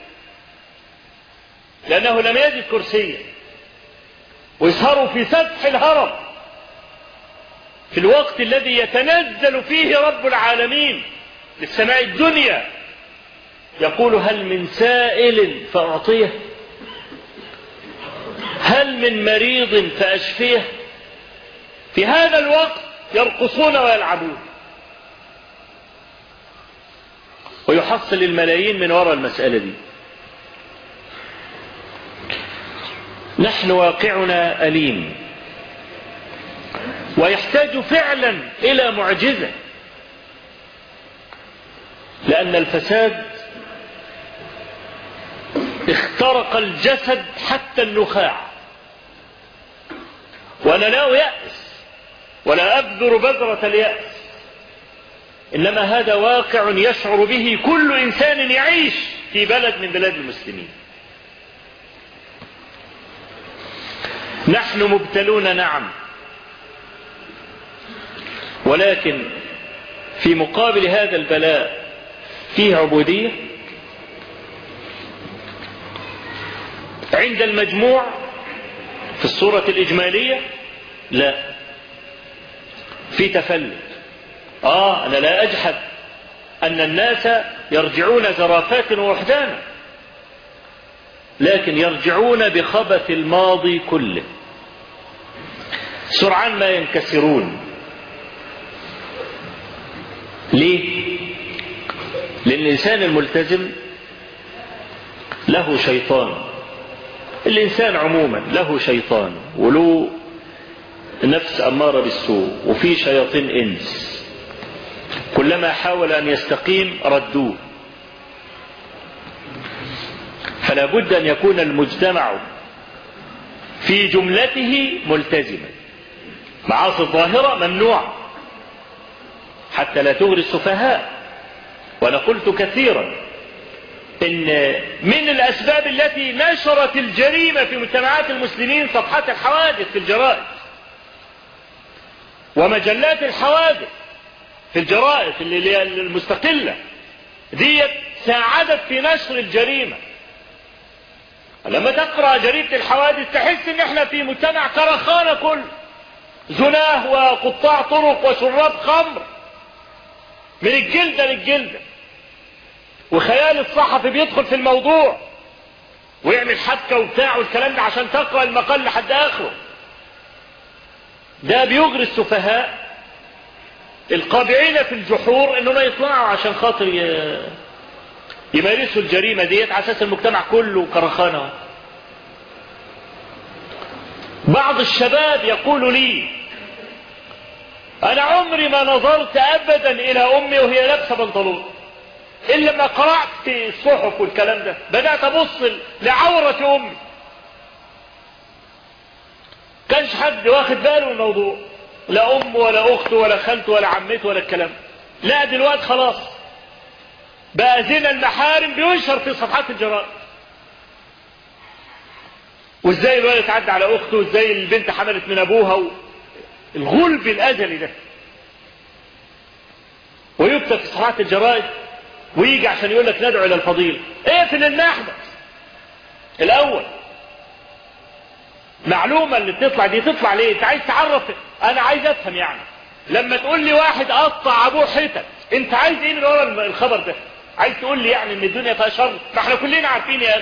لأنه لم يجد كرسيا، ويسهروا في سفح الهرم في الوقت الذي يتنزل فيه رب العالمين للسماء الدنيا يقول: هل من سائل فأعطيه، هل من مريض فأشفيه. في هذا الوقت يرقصون ويلعبون، ويحصل الملايين من وراء المسألة دي. نحن واقعنا أليم ويحتاج فعلا إلى معجزة، لأن الفساد اخترق الجسد حتى النخاع. وأنا لا يأس ولا أبذر بذرة اليأس، إنما هذا واقع يشعر به كل إنسان يعيش في بلد من بلاد المسلمين. نحن مبتلون نعم، ولكن في مقابل هذا البلاء فيه عبودية. عند المجموع في الصورة الإجمالية لا، في تفلت. آه أنا لا أجحد أن الناس يرجعون زرافات ووحدانا، لكن يرجعون بخبث الماضي كله، سرعان ما ينكسرون. ليه؟ لأن الإنسان الملتزم له شيطان. الإنسان عموما له شيطان وله نفس أمارة بالسوء، وفي شياطين إنس كلما حاول أن يستقيم ردوه. فلا بد أن يكون المجتمع في جملته ملتزما. معاصي الظاهرة ممنوعة حتى لا تغري السفهاء. وأنا قلت كثيرا إن من الأسباب التي نشرت الجريمة في مجتمعات المسلمين صفحات الحوادث في الجرائد ومجلات الحوادث في الجرائد اللي المستقلة ديت ساعدت في نشر الجريمة. لما تقرأ جريدة الحوادث تحس ان احنا في مجتمع كرخانة كل زناه وقطاع طرق وشراب خمر من الجلدة للجلدة، وخيال الصحفي بيدخل في الموضوع ويعمل حبكة وبتاع والكلام ده عشان تقرأ المقال لحد آخره. ده بيغري السفهاء القابعين في الجحور انهم يطلعوا عشان خاطر يمارسوا الجريمة ديت على اساس المجتمع كله كرخانة. بعض الشباب يقول لي: انا عمري ما نظرت ابدا الى امي وهي لابسه بنطلون الا لما قرأت الصحف والكلام ده، بدأت ابص لعورة امي. كانش حد واخد باله من الموضوع، لا ام ولا اخت ولا خالته ولا عمته ولا الكلام. لا دلوقتي خلاص بقى زنا المحارم بينشر في صفحات الجرائد، وازاي الولد يتعدى على اخته، وازاي البنت حملت من ابوها، الغلب الازلي ده. ويكتب في صفحات الجرائد ويجي عشان يقول لك ندعو إلى الفضيلة. اقفل المحبس الأول. معلومة اللي بتطلع دي تطلع ليه؟ انت عايز تعرف؟ انا عايز افهم يعني. لما تقول لي واحد قطع ابوه حتت، انت عايز ايه من ورا الخبر ده؟ عايز تقول لي يعني ان الدنيا فيها شر؟ ما احنا كلنا عارفين يا اخي.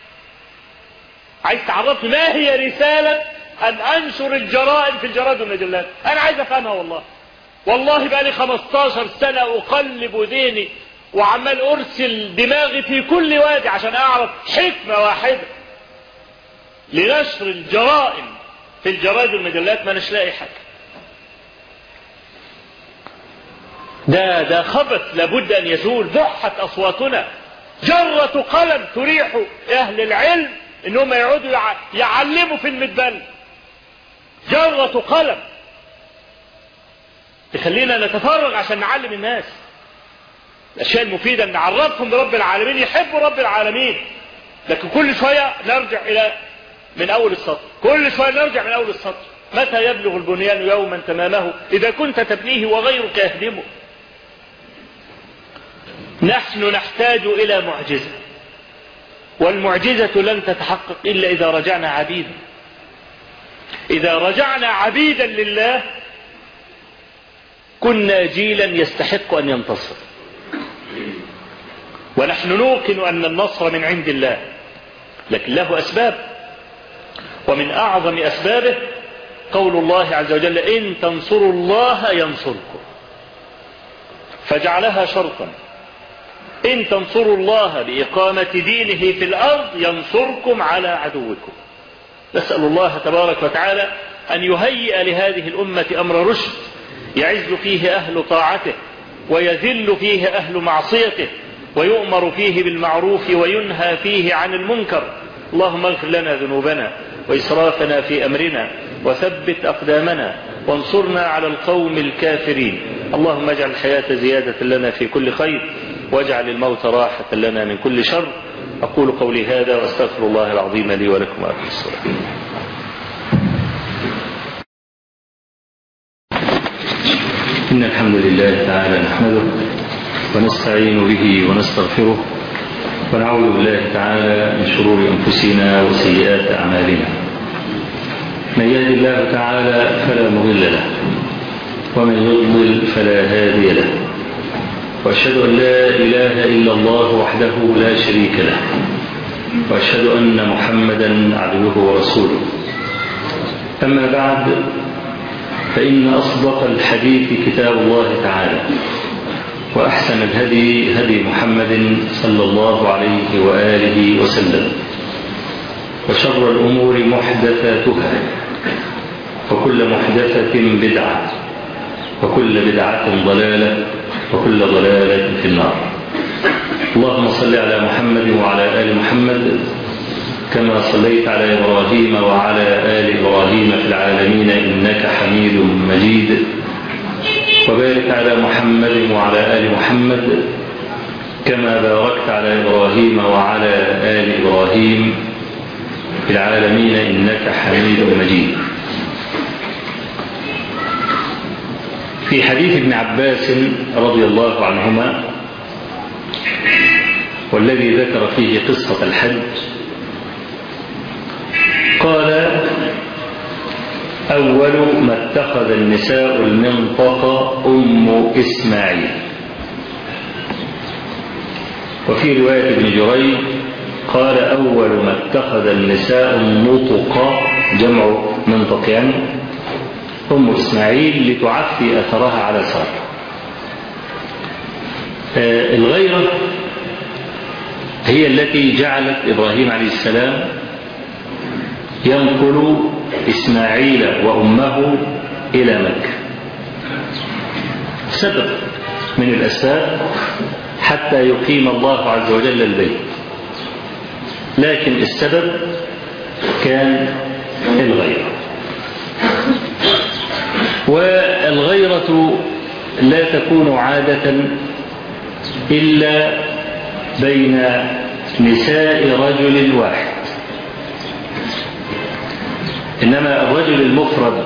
عايز تعرفني ما هي رسالة ان انشر الجرائم في الجرائد والمجلات؟ انا عايز افهمها والله. والله بقى لي خمستاشر سنة اقلب ذهني وعمال ارسل دماغي في كل وادي عشان اعرف حكمة واحدة لنشر الجرائم في الجرائد والمجلات، ما نلاقي حاجة. ده ده خبث لابد ان يزول. ضحت اصواتنا، جرة قلم تريح اهل العلم انهم يقعدوا يعلموا في المدبل. جرة قلم تخلينا نتفرغ عشان نعلم الناس الاشياء المفيدة، نعرفهم برب العالمين، يحبوا رب العالمين. لكن كل شوية نرجع الى من اول السطر، كل شوية نرجع من اول السطر. متى يبلغ البنيان يوما تمامه اذا كنت تبنيه وغيرك يهدمه؟ نحن نحتاج الى معجزة، والمعجزة لن تتحقق الا اذا رجعنا عبيدا. اذا رجعنا عبيدا لله كنا جيلا يستحق ان ينتصر. ونحن نوقن ان النصر من عند الله، لكن له اسباب، ومن اعظم اسبابه قول الله عز وجل: ان تنصروا الله ينصركم، فجعلها شرطا. ان تنصروا الله بإقامة دينه في الارض ينصركم على عدوكم. نسأل الله تبارك وتعالى ان يهيئ لهذه الامة امر رشد يعز فيه اهل طاعته ويذل فيه اهل معصيته، ويؤمر فيه بالمعروف وينهى فيه عن المنكر. اللهم اغفر لنا ذنوبنا وإسرافنا في أمرنا وثبت أقدامنا وانصرنا على القوم الكافرين. اللهم اجعل الحياة زيادة لنا في كل خير، واجعل الموت راحة لنا من كل شر. أقول قولي هذا وأستغفر الله العظيم لي ولكم وأقم الصلاة. إن الحمد لله تعالى نحمده ونستعين به ونستغفره، ونعوذ بالله تعالى من شرور أنفسنا وسيئات أعمالنا. من يهد الله تعالى فلا مضل له، ومن يضلل فلا هادي له، وأشهد أن لا إله إلا الله وحده لا شريك له، وأشهد أن محمدا عبده ورسوله. أما بعد، فإن أصدق الحديث كتاب الله تعالى، وأحسن الهدي هدي محمد صلى الله عليه وآله وسلم، وشر الأمور محدثاتها، وكل محدثة بدعة، وكل بدعة ضلالة، وكل ضلالة في النار. اللهم صل على محمد وعلى آل محمد كما صليت على إبراهيم وعلى آل إبراهيم في العالمين إنك حميد مجيد، وبارك على محمد وعلى آل محمد كما باركت على إبراهيم وعلى آل إبراهيم في العالمين إنك حميد مجيد. في حديث ابن عباس رضي الله عنهما، والذي ذكر فيه قصة الحج، قال: أول ما اتخذ النساء المنطقة أم إسماعيل. وفي رواية ابن جريج قال: أول ما اتخذ النساء النطق، جمع منطق يعني، أم إسماعيل لتعفي أثرها على سارة. آه الغيرة هي التي جعلت إبراهيم عليه السلام ينقل إسماعيل وأمه إلى مكة، سبب من الأسباب حتى يقيم الله عز وجل البيت، لكن السبب كان الغيرة. والغيرة لا تكون عادة إلا بين نساء رجل واحد، إنما الرجل المفرد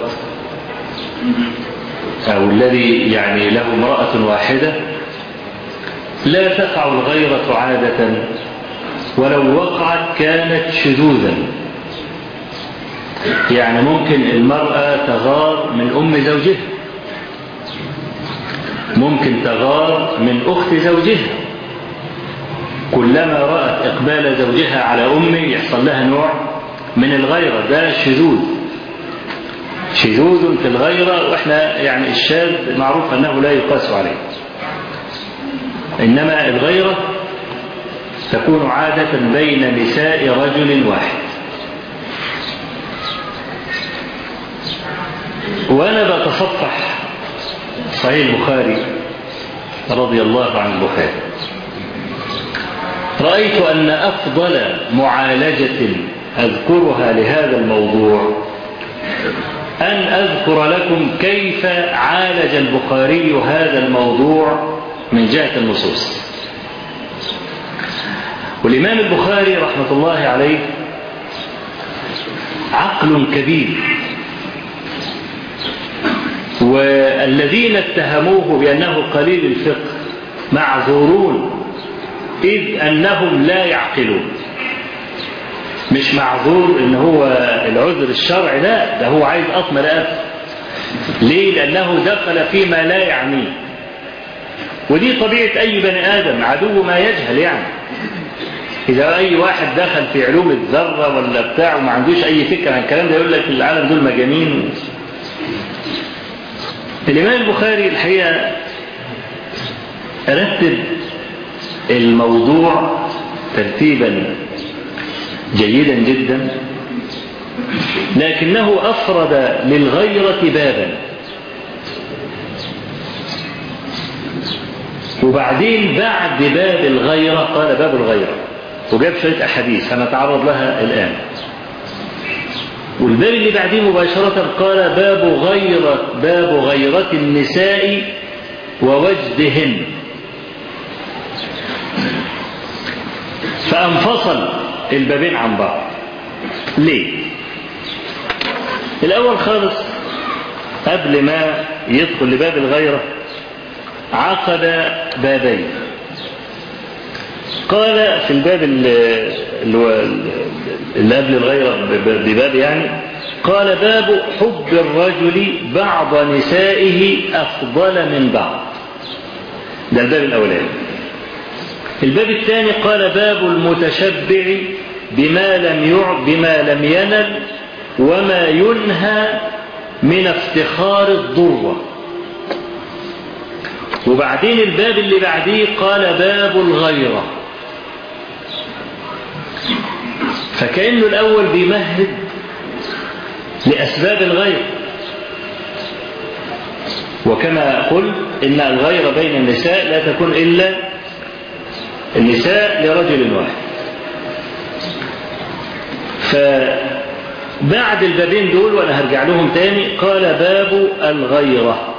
أو الذي يعني له امرأة واحدة لا تقع الغيرة عادة، ولو وقعت كانت شذوذا. يعني ممكن المرأة تغار من أم زوجها، ممكن تغار من أخت زوجها، كلما رأت إقبال زوجها على أمه يحصل لها نوع من الغيرة. ده شذوذ، شذوذ في الغيرة، وإحنا يعني الشاذ معروف أنه لا يقاس عليه. إنما الغيرة تكون عادة بين نساء رجل واحد. وأنا بتصفح صحيح البخاري رضي الله عن البخاري، رأيت أن أفضل معالجة أذكرها لهذا الموضوع أن أذكر لكم كيف عالج البخاري هذا الموضوع من جهة النصوص. والإمام البخاري رحمة الله عليه عقل كبير، والذين اتهموه بأنه قليل الفقه معذورون، إذ أنهم لا يعقلون. مش معذور إن هو العذر الشرعي، لا، ده هو عايز أطمر أب. ليه؟ لأنه دخل فيما لا يعنيه، ودي طبيعة أي بني آدم، عدو ما يجهل. يعني إذا أي واحد دخل في علوم الذرة ولا بتاع وما عندوش أي فكرة عن الكلام ده يقول لك العالم دول مجانين. الإمام البخاري الحقيقة رتب الموضوع ترتيبا جيدا جدا، لكنه أفرد للغيرة بابا، وبعدين بعد باب الغيرة قال باب الغيرة، وجاب شوية أحاديث هنتعرض لها الآن. والباب اللي بعديه مباشرة قال باب غيرة باب غيرة النساء ووجدهن. فانفصل البابين عن بعض. ليه؟ الأول خالص قبل ما يدخل لباب الغيرة عقد بابين. قال في الباب اللي قبل الغيرة بباب يعني قال باب حب الرجل بعض نسائه أفضل من بعض. ده الباب الأولاني. الباب الثاني قال باب المتشبع بما لم يع بما لم ينل وما ينهى من افتخار الضرة. وبعدين الباب اللي بعديه قال باب الغيرة. فكأنه الأول بيمهد لأسباب الغيرة، وكما قلت إن الغيرة بين النساء لا تكون إلا النساء لرجل واحد. فبعد البابين دول وأنا هرجع لهم تاني قال باب الغيرة.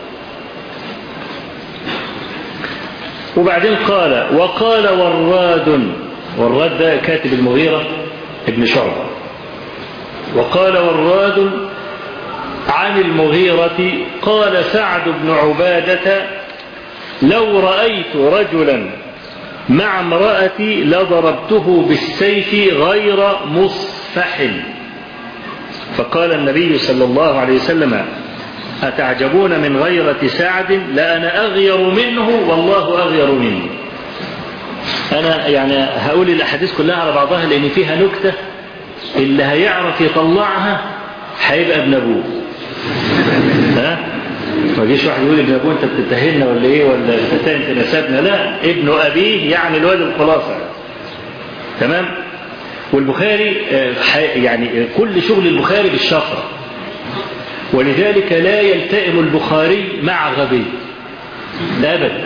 وبعدين قال وقال وراد، وراد ده كاتب المغيرة ابن شعبة. وقال وراد عن المغيرة قال سعد بن عبادة لو رأيت رجلا مع امرأتي لضربته بالسيف غير مصفح. فقال النبي صلى الله عليه وسلم أتعجبون من غيرة سعد؟ لأنا أغير منه والله أغير مني. أنا يعني هقول الأحاديث كلها على بعضها لأن فيها نكتة اللي هيعرف يطلعها هيبقى ابن أبوه. ها؟ ما جيش واحد يقول ابن أبوه أنت بتتهلنا ولا إيه ولا بتتهم في نسبنا؟ لا، ابن أبيه يعني الواد الخلاصة. تمام؟ والبخاري يعني كل شغل البخاري بالشفرة، ولذلك لا يلتئم البخاري مع غبي أبدا.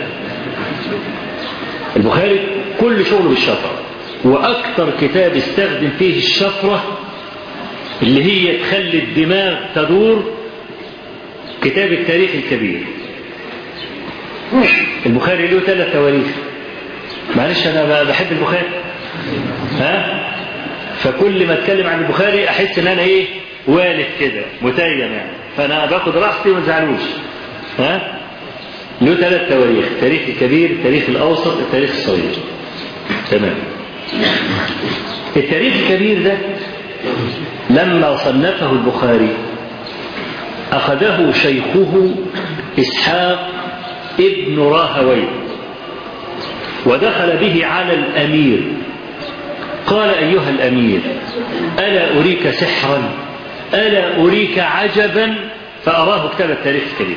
البخاري كل شغله بالشفرة، وأكثر كتاب استخدم فيه الشفرة اللي هي تخلي الدماغ تدور كتاب التاريخ الكبير. البخاري له ثلاث تواريخ. معلش أنا بحب البخاري، ها؟ فكل ما اتكلم عن البخاري أحس إن أنا إيه والد كده متيم يعني، فأنا باخد راحتي وما تزعلوش. ها؟ له ثلاث تواريخ: التاريخ الكبير، التاريخ الأوسط، التاريخ الصغير. تمام. التاريخ الكبير ده لما صنفه البخاري أخذه شيخه إسحاق ابن راهويه ودخل به على الأمير، قال: أيها الأمير، ألا أريك سحرا، ألا أريك عجبا، فأراه كتاب التاريخ الكبير.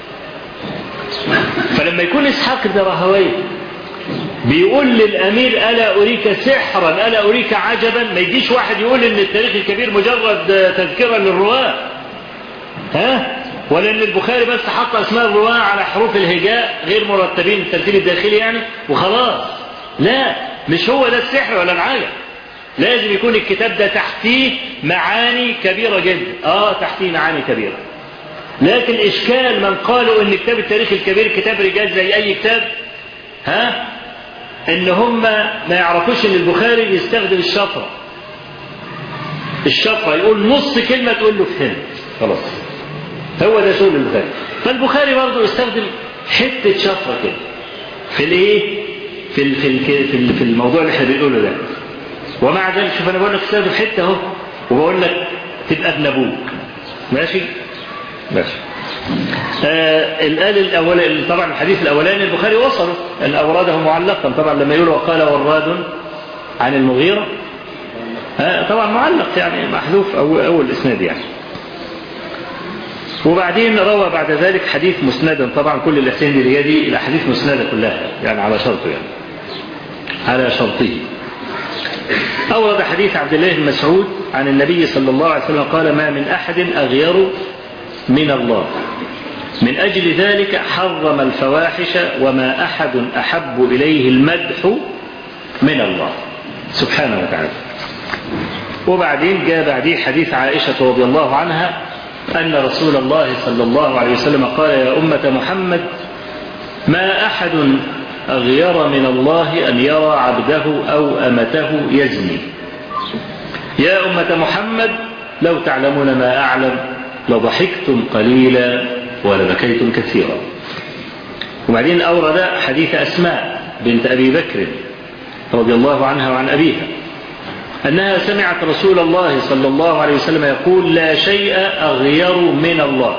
فلما يكون إسحاق بن راهويه بيقول للأمير: ألا أريك سحرا، ألا أريك عجبا، ما يجيش واحد يقول إن التاريخ الكبير مجرد تذكرة للرواة، ها؟ ولا إن البخاري بس حط أسماء الرواة على حروف الهجاء غير مرتبين الترتيب الداخلي يعني وخلاص. لا، مش هو ده السحر ولا العجب. لازم يكون الكتاب ده تحتيه معاني كبيرة جدا. آه تحتيه معاني كبيرة. لكن إشكال من قالوا إن كتاب التاريخ الكبير كتاب رجال زي أي كتاب، ها؟ إن هم ما يعرفوش إن البخاري يستخدم الشفرة. الشفرة يقول نص كلمة تقول له فهمت، خلاص. هو ده شغل البخاري. فالبخاري برضه يستخدم حتة شفرة كده في الإيه؟ في ال في ال في الموضوع اللي احنا بنقوله ده. ومع ذلك شوف أنا بقول لك استخدم حتة أهو، وبقول لك تبقى ابن أبوك. ماشي؟ ماشي. آه الآل الأول طبعا الحديث الأولاني البخاري وصله أن أورده معلقا، طبعا لما يقول وقال وراد عن المغيرة آه طبعا معلق يعني محذوف أو أول الإسناد يعني. وبعدين روى بعد ذلك حديث مسندا، طبعا كل الأسانيد اللي هي دي الأحاديث مسندة كلها يعني على شرطه يعني على شرطه. أورد حديث عبد الله بن مسعود عن النبي صلى الله عليه وسلم قال: ما من أحد أغير من الله، من أجل ذلك حرم الفواحش، وما أحد أحب إليه المدح من الله سبحانه وتعالى. وبعدين جاء بعديه حديث عائشة رضي الله عنها أن رسول الله صلى الله عليه وسلم قال: يا أمة محمد، ما أحد أغير من الله أن يرى عبده أو أمته يزني. يا أمة محمد، لو تعلمون ما أعلم لضحكتم قليلا ولبكيتم كثيرا. وبعدين أورد حديث أسماء بنت أبي بكر رضي الله عنها وعن أبيها أنها سمعت رسول الله صلى الله عليه وسلم يقول: لا شيء أغير من الله.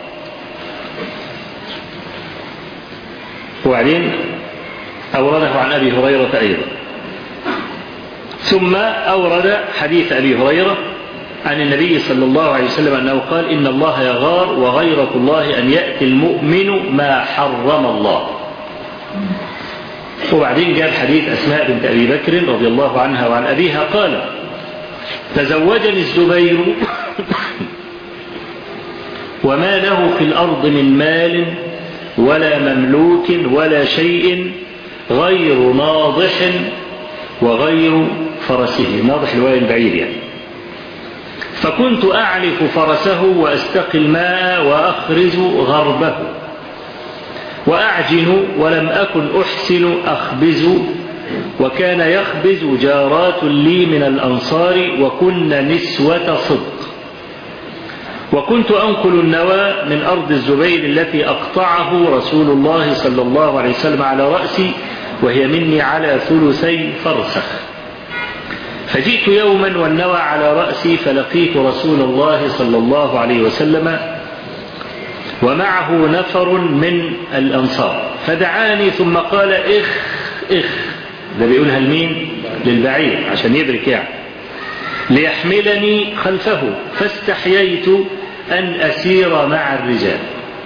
وبعدين أورده عن أبي هريرة أيضا. ثم أورد حديث أبي هريرة عن النبي صلى الله عليه وسلم أنه قال: إن الله يغار، وغيرة الله أن يأتي المؤمن ما حرم الله. وبعدين جاء حديث أسماء بنت أبي بكر رضي الله عنها وعن أبيها قال: تزوجني الزبير وما له في الأرض من مال ولا مملوك ولا شيء غير ناضح وغير فرسه. ناضح الوالي البعيد يعني. فكنت أعلف فرسه وأستقي الماء وأخرز غربه وأعجن، ولم أكن أحسن أخبز، وكان يخبز جارات لي من الأنصار وكن نسوة صدق. وكنت أنقل النوى من أرض الزبير التي أقطعه رسول الله صلى الله عليه وسلم على رأسي، وهي مني على ثلثي فرسخ. فجئت يوما والنوى على رأسي، فلقيت رسول الله صلى الله عليه وسلم ومعه نفر من الأنصار، فدعاني ثم قال: إخ إخ. ده بيقولها لمين؟ للبعير عشان يدرك يعني. ليحملني خلفه، فاستحييت أن أسير مع الرجال.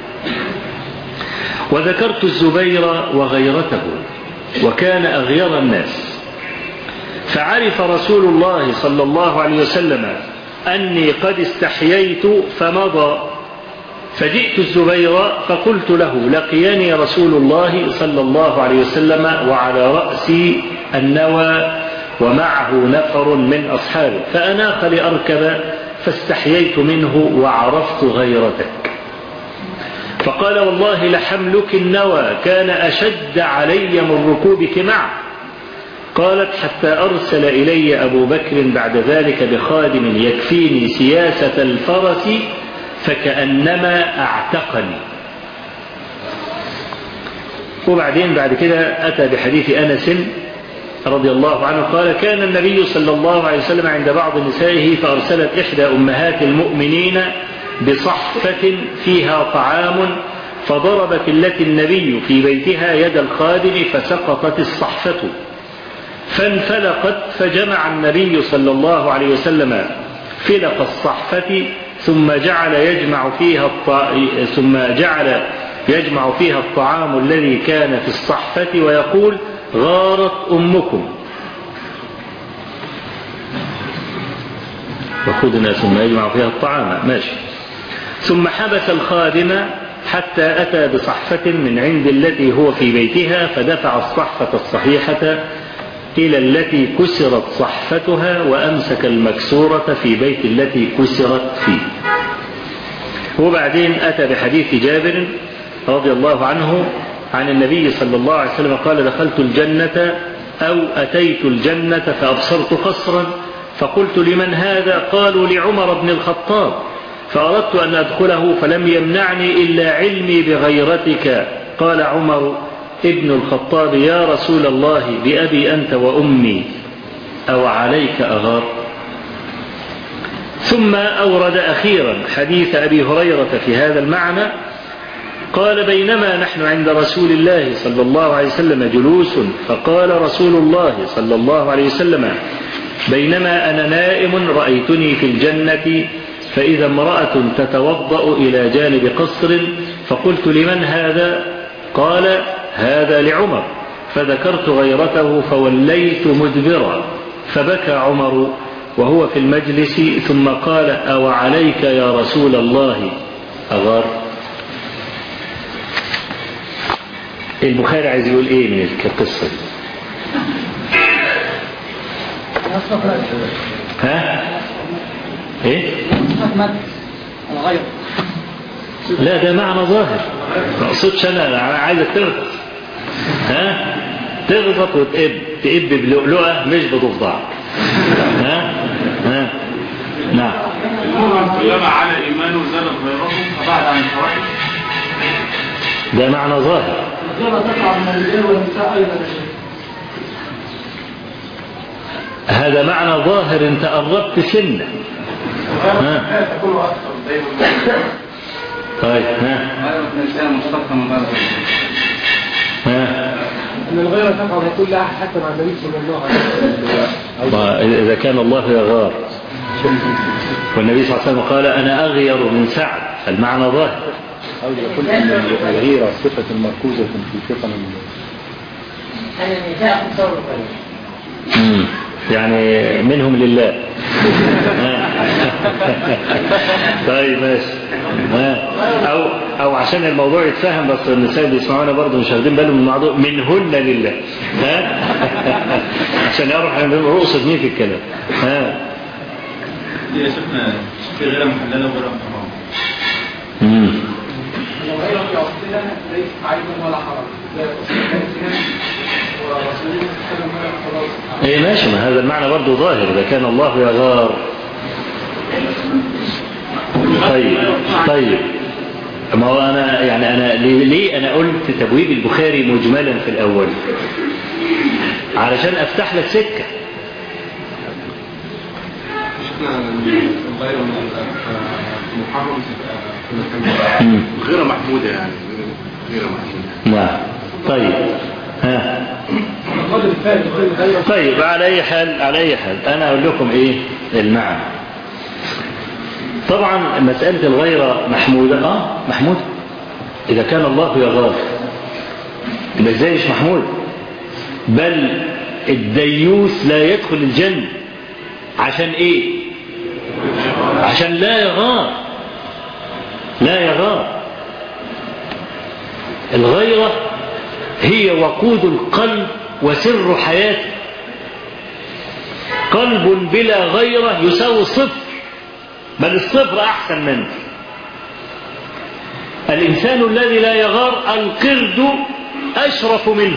وذكرت الزبير وغيرته، وكان أغير الناس. فعرف رسول الله صلى الله عليه وسلم أني قد استحييت فمضى. فجئت الزبير فقلت له: لقيني رسول الله صلى الله عليه وسلم وعلى رأسي النوى ومعه نفر من أصحابه، فأناخ لأركب، فاستحييت منه وعرفت غيرتك. فقال: والله لحملك النوى كان أشد علي من ركوبك معه. قالت: حتى أرسل إلي أبو بكر بعد ذلك بخادم يكفيني سياسة الفرس فكأنما أعتقني. وبعدين بعد كده أتى بحديث أنس رضي الله عنه قال كان النبي صلى الله عليه وسلم عند بعض نسائه فأرسلت إحدى أمهات المؤمنين بصحفة فيها طعام فضربت التي النبي في بيتها يد الخادم فسقطت الصحفة فانفلقت فجمع النبي صلى الله عليه وسلم فلق الصحفة ثم جعل يجمع فيها الط... ثم جعل يجمع فيها الطعام الذي كان في الصحفة ويقول غارت أمكم وخذنا ثم يجمع فيها الطعام ماشي. ثم حبس الخادم حتى أتى بصحفة من عند التي هو في بيتها فدفع الصحفة الصحيحة إلى التي كسرت صحفتها وأمسك المكسورة في بيت التي كسرت فيه. وبعدين أتى بحديث جابر رضي الله عنه عن النبي صلى الله عليه وسلم قال دخلت الجنة أو أتيت الجنة فأبصرت قصرا فقلت لمن هذا؟ قالوا لعمر بن الخطاب فأردت أن أدخله فلم يمنعني إلا علمي بغيرتك. قال عمر ابن الخطاب يا رسول الله بأبي أنت وأمي أو عليك أغار. ثم أورد أخيرا حديث أبي هريرة في هذا المعنى قال بينما نحن عند رسول الله صلى الله عليه وسلم جلوس فقال رسول الله صلى الله عليه وسلم بينما أنا نائم رأيتني في الجنة فإذا امرأة تتوضأ إلى جانب قصر فقلت لمن هذا؟ قال هذا لعمر فذكرت غيرته فوليت مدبرا فبكى عمر وهو في المجلس ثم قال أو عليك يا رسول الله أغار. البخاري عايز يقول ايه من القصة دي؟ ها ايه لا ده معنى ظاهر ما اقصدش انا انا عايزك تغلط ها تغلط وتقب تقب بلؤلؤه مش بضفدع ها ها نعم كلما على ايمانه زاد غيرهم فبعد عن الفواحش ده معنى ظاهر هذا معنى ظاهر انت قربت سنة ها طيب ها ها ان الغيرة تقع على كل احد حتى مع النبي صلى الله عليه وسلم اذا كان الله يغار والنبي صلى الله عليه وسلم قال انا اغير من سعد المعنى ظاهر أو يقول أن الغيرة صفة مركوزة في فطن النساء تصور امم يعني منهم لله طيب ماشي او او عشان الموضوع يتفهم بس النساء اللي بيسمعونا برضه مش واخدين بالهم من الموضوع منهن لله ها عشان يعرف احنا بنقصد مين في الكلام ها دي شفنا في غير محلله وغير محرمه امم الغيرة في أصلها ليس عيبا ولا حرج ايه ماشي ما هذا المعنى برضه ظاهر اذا كان الله يغار. طيب طيب ما هو انا يعني انا ليه انا قلت تبويب البخاري مجملا في الاول علشان افتح لك سكه. غير محمودة يعني غير محمودة نعم طيب ها طيب على اي حال على اي حال انا اقول لكم ايه المعنى. طبعا مسألة الغيرة محمودة اه محمودة اذا كان الله يغار يبقى ازاي مش محمود؟ بل الديوث لا يدخل الجنة عشان ايه؟ عشان لا يغار لا يغار. الغيرة هي وقود القلب وسر حياته. قلب بلا غيرة يساوي صفر بل الصفر أحسن منه. الإنسان الذي لا يغار القرد أشرف منه.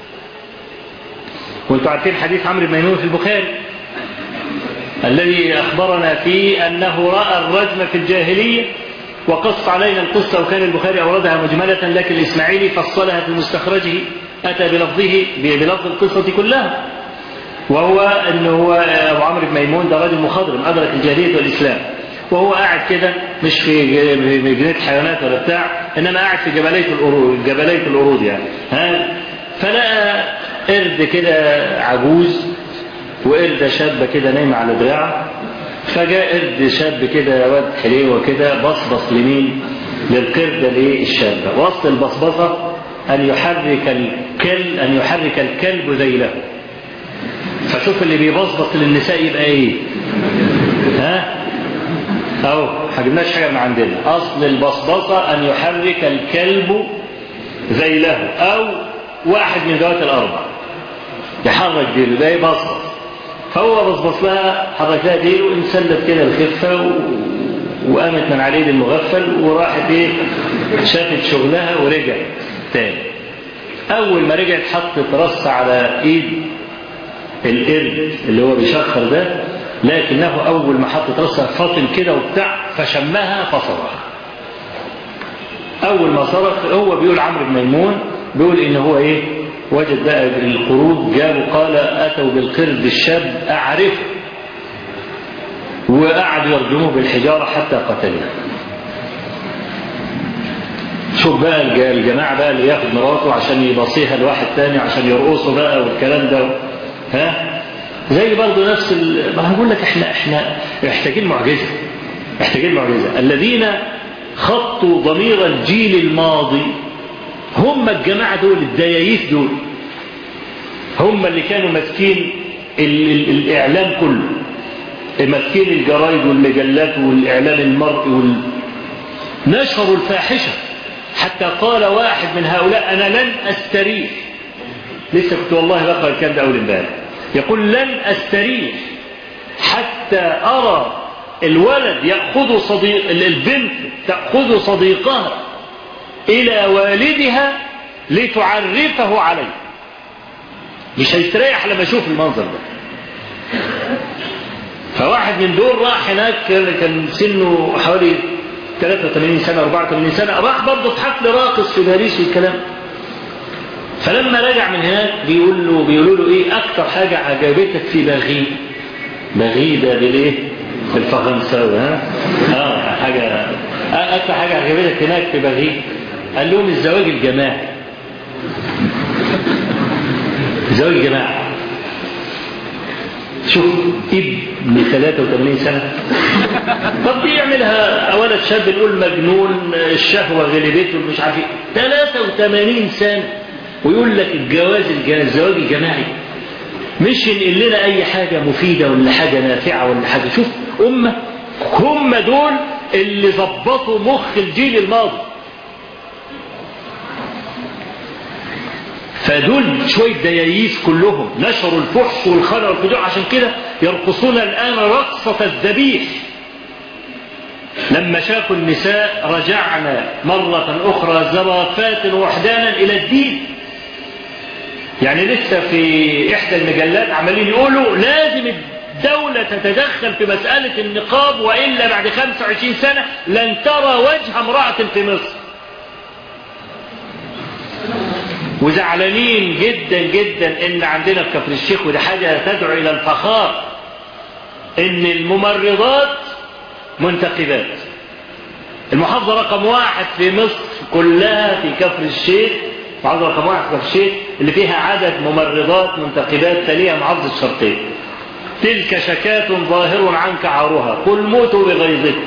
وانتم عارفين حديث عمرو بن ميمون في البخاري الذي أخبرنا فيه أنه رأى الرجم في الجاهلية وقص علينا القصة، وكان البخاري أوردها مجملة، لكن الإسماعيلي فصلها في مستخرجه، أتى بلفظه بلفظ القصة كلها، وهو أنه هو أبو عمرو بن ميمون ده راجل مخضرم أدرك الجاهلية والإسلام، وهو قاعد كده مش في جنينة حيوانات ولا بتاع، إنما قاعد في جبلية القرود، جبلية القرود يعني ها، فلقى قرد كده عجوز وقردة شابة كده نايمة على دراعه، فجاء قرد شاب كده واد حليوة كده بصبص لمين؟ للقردة ليه الشابة، وصل البصبصة أن يحرك الكلب أن يحرك الكلب ذيله. فشوف اللي بيبصبص للنساء يبقى ايه؟ ها؟ اهو ما جبناش حاجه من عندنا. اصل البصبصه ان يحرك الكلب ذيله او واحد من ذوات الاربع يحرك ديله، ده يبصبص. فهو بصبص لها، حرك لها ديله، انسلت كده الخفه و... وقامت من عليه المغفل وراحت ايه؟ شافت شغلها ورجعت تاني. اول ما رجعت حطت رص على ايد القرد اللي هو بيشخر ده، لكنه اول ما حطت راسها فاطم كده وبتاع فشمها فصرخ. اول ما صرخ هو بيقول عمرو بن ميمون بيقول ان هو ايه؟ وجد بقى القرود جابوا، قال اتوا بالقرد الشاب اعرفه، وقعدوا يرجموه بالحجاره حتى قتلوه. شوف بقى الجماعه بقى اللي ياخد مراته عشان يبصيها لواحد تاني عشان يرقصوا بقى والكلام ده، ها؟ زي برضه نفس ال... ما هقول لك احنا احنا محتاجين معجزه، محتاجين معجزه. الذين خطوا ضمير الجيل الماضي هم الجماعه دول، الدياييس دول، هم اللي كانوا ماسكين ال... ال... الاعلام كله، ماسكين الجرايد والمجلات والاعلام المرئي وال... نشروا الفاحشه، حتى قال واحد من هؤلاء انا لن استريح، لسه كنت والله بقرا الكلام ده اول امبارح، يقول لن استريح حتى ارى الولد ياخذ صديق البنت تاخذ صديقها الى والدها لتعرفه عليه. مش هيستريح لما اشوف المنظر ده. فواحد من دول راح هناك كان سنه حوالي ثلاثة وثمانين سنه أربعة وثمانين سنه، راح برضه في حفل راقص في باريس والكلام. فلما رجع من هناك بيقول له بيقولوا له ايه اكتر حاجه عجبتك في باغي؟ باغي ده بالايه؟ بالفرنساوي، ها؟ اه حاجه اكتر حاجه عجبتك هناك في باغي؟ قال لهم الزواج الجماعي. الزواج الجماعي. شوف ابن ثلاثة وثمانين سنه، طب دي يعملها ولد شاب نقول مجنون، الشهوه غلبته مش عارف ايه، ثلاثة وثمانين سنه ويقول لك الجواز الزواج الجماعي مش ينقل لنا اي حاجه مفيده ولا حاجه نافعه ولا حاجه. شوف امه هم دول اللي ظبطوا مخ الجيل الماضي. فدول شويه دياييس كلهم نشروا الفحش والخنا والفجور، عشان كده يرقصون الان رقصه الذبيح. لما شافوا النساء رجعنا مره اخرى زرافات وحدانا الى الدين. يعني لسه في إحدى المجلات عمالين يقولوا لازم الدولة تتدخل في مسألة النقاب، وإلا بعد خمسة وعشرين سنة لن ترى وجه امرأة في مصر. وزعلانين جدا جدا إن عندنا في كفر الشيخ، وده حاجة تدعو إلى الفخار، إن الممرضات منتخبات. المحافظة رقم واحد في مصر كلها في كفر الشيخ، محافظة رقم واحد في كفر الشيخ اللي فيها عدد ممرضات منتخبات، تليها محافظة الشرقية. تلك شكاة ظاهر عنك عارها، قل موتوا بغيظكم.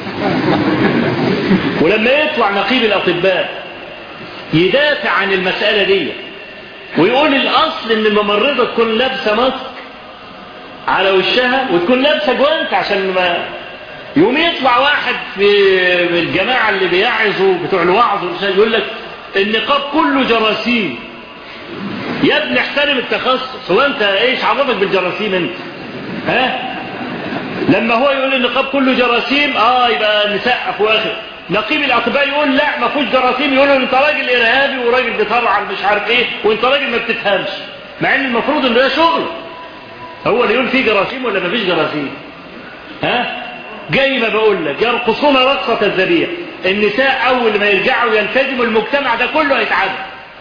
ولما يطلع نقيب الأطباء يدافع عن المسألة دي ويقول الأصل إن الممرضة تكون لابسة ماسك على وشها وتكون لابسة جوانت عشان ما يوم يطلع واحد في الجماعة اللي بيعزوا بتوع الوعظ يقول لك النقاب كله جراثيم. يا ابني احترم التخصص، هو انت ايش عرفك بالجراثيم انت؟ ها؟ لما هو يقول النقاب كله جراثيم اه يبقى نسقف واخر. نقيب الاطباء يقول لا ما فيهوش جراثيم، يقولوا انت راجل ارهابي وراجل بتطلع مش عارف ايه وانت راجل ما بتفهمش، مع ان المفروض ان ده شغل. هو اللي يقول فيه جراثيم ولا ما فيش جراثيم؟ ها؟ جاي ما بقول لك يرقصون رقصة الذبيح. النساء أول ما يرجعوا يلتزموا المجتمع ده كله هيتعدل.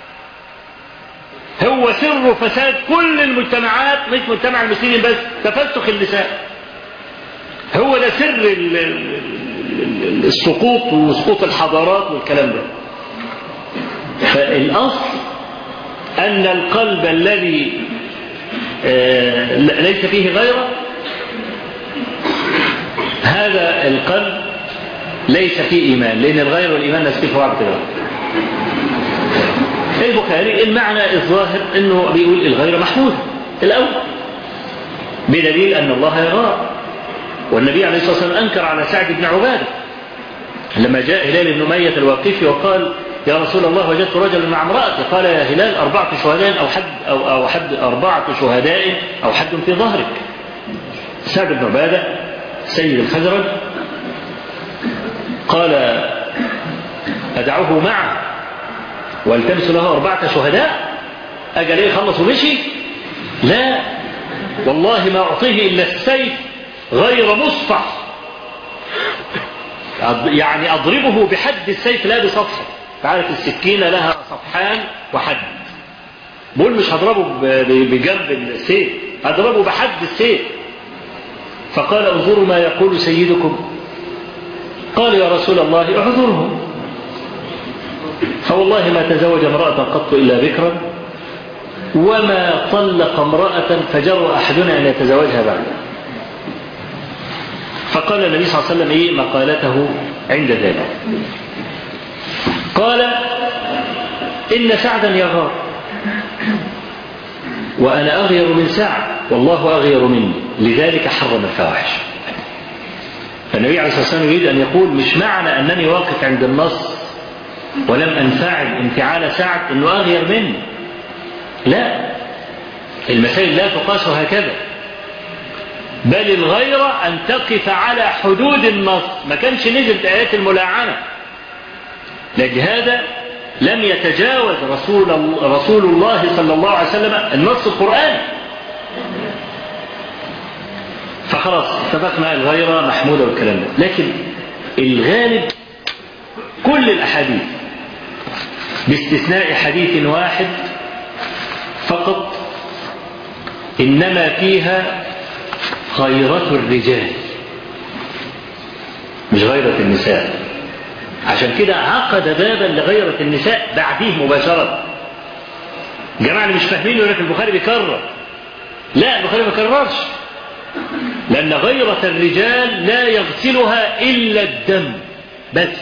هو سر فساد كل المجتمعات، مش مجتمع المسلمين بس، تفسخ النساء. هو ده سر السقوط وسقوط الحضارات والكلام ده. فالأصل أن القلب الذي ليس فيه غيره، هذا القلب ليس فيه إيمان، لأن الغير والإيمان نسبيه في بعض كده. البخاري المعنى الظاهر أنه بيقول الغير محمود الأول، بدليل أن الله يراه. والنبي عليه الصلاة والسلام أنكر على سعد بن عبادة لما جاء هلال بن أمية الواقفي وقال يا رسول الله وجدت رجلا مع امرأتي، قال يا هلال أربعة شهداء أو حد أو أو حد أربعة شهداء أو حد في ظهرك. سعد بن عبادة سيد الخزرج قال أدعوه معه والتمس له أربعة شهداء؟ أجل إيه خلص ومشي؟ لا والله ما أعطيه إلا السيف غير مصفح، يعني أضربه بحد السيف لا بصفحه. تعرف السكينة لها صفحان وحد، بقول مش هضربه بجنب السيف، هضربه بحد السيف. فقال انظروا ما يقول سيدكم. قال يا رسول الله اعذره، فوالله ما تزوج امرأة قط إلا بكرا وما طلق امرأة فجر أحدنا أن يتزوجها بعدها. فقال النبي صلى الله عليه وسلم إيه مقالته عند ذلك؟ قال إن سعدا يغار وأنا أغير من سعد والله أغير مني، لذلك حرم الفواحش. فالنبي عليه الصلاة والسلام يريد أن يقول مش معنى أنني واقف عند النص ولم أنفعل انفعال سعد أنه أغير مني، لا، المسائل لا تقاس هكذا، بل الغيرة أن تقف على حدود النص. ما كانش نزلت آيات الملاعنة، لهذا لم يتجاوز رسول رسول الله صلى الله عليه وسلم النص القرآني. فخلاص اتفقنا الغيرة محمودة والكلام ده. لكن الغالب كل الأحاديث باستثناء حديث واحد فقط إنما فيها غيرة الرجال مش غيرة النساء. عشان كده عقد بابا لغيرة النساء بعديه مباشرة. جماعة اللي مش فاهمين يقول لك البخاري بيكرر، لا، البخاري ما بيكررش، لأن غيرة الرجال لا يغسلها إلا الدم بس.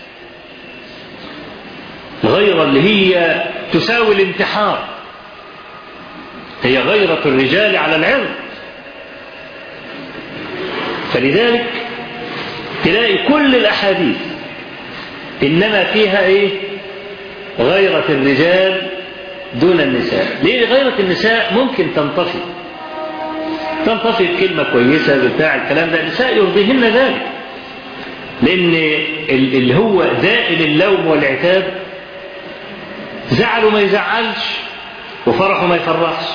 الغيرة اللي هي تساوي الانتحار هي غيرة الرجال على العرض. فلذلك تلاقي كل الأحاديث إنما فيها إيه؟ غيرة الرجال دون النساء. ليه غيرة النساء ممكن تنطفي تنطفي بكلمة كويسة بتاع الكلام ده، النساء يرضيهن ذلك، لأن اللي هو دائم اللوم والعتاب زعله ما يزعلش وفرحه ما يفرحش.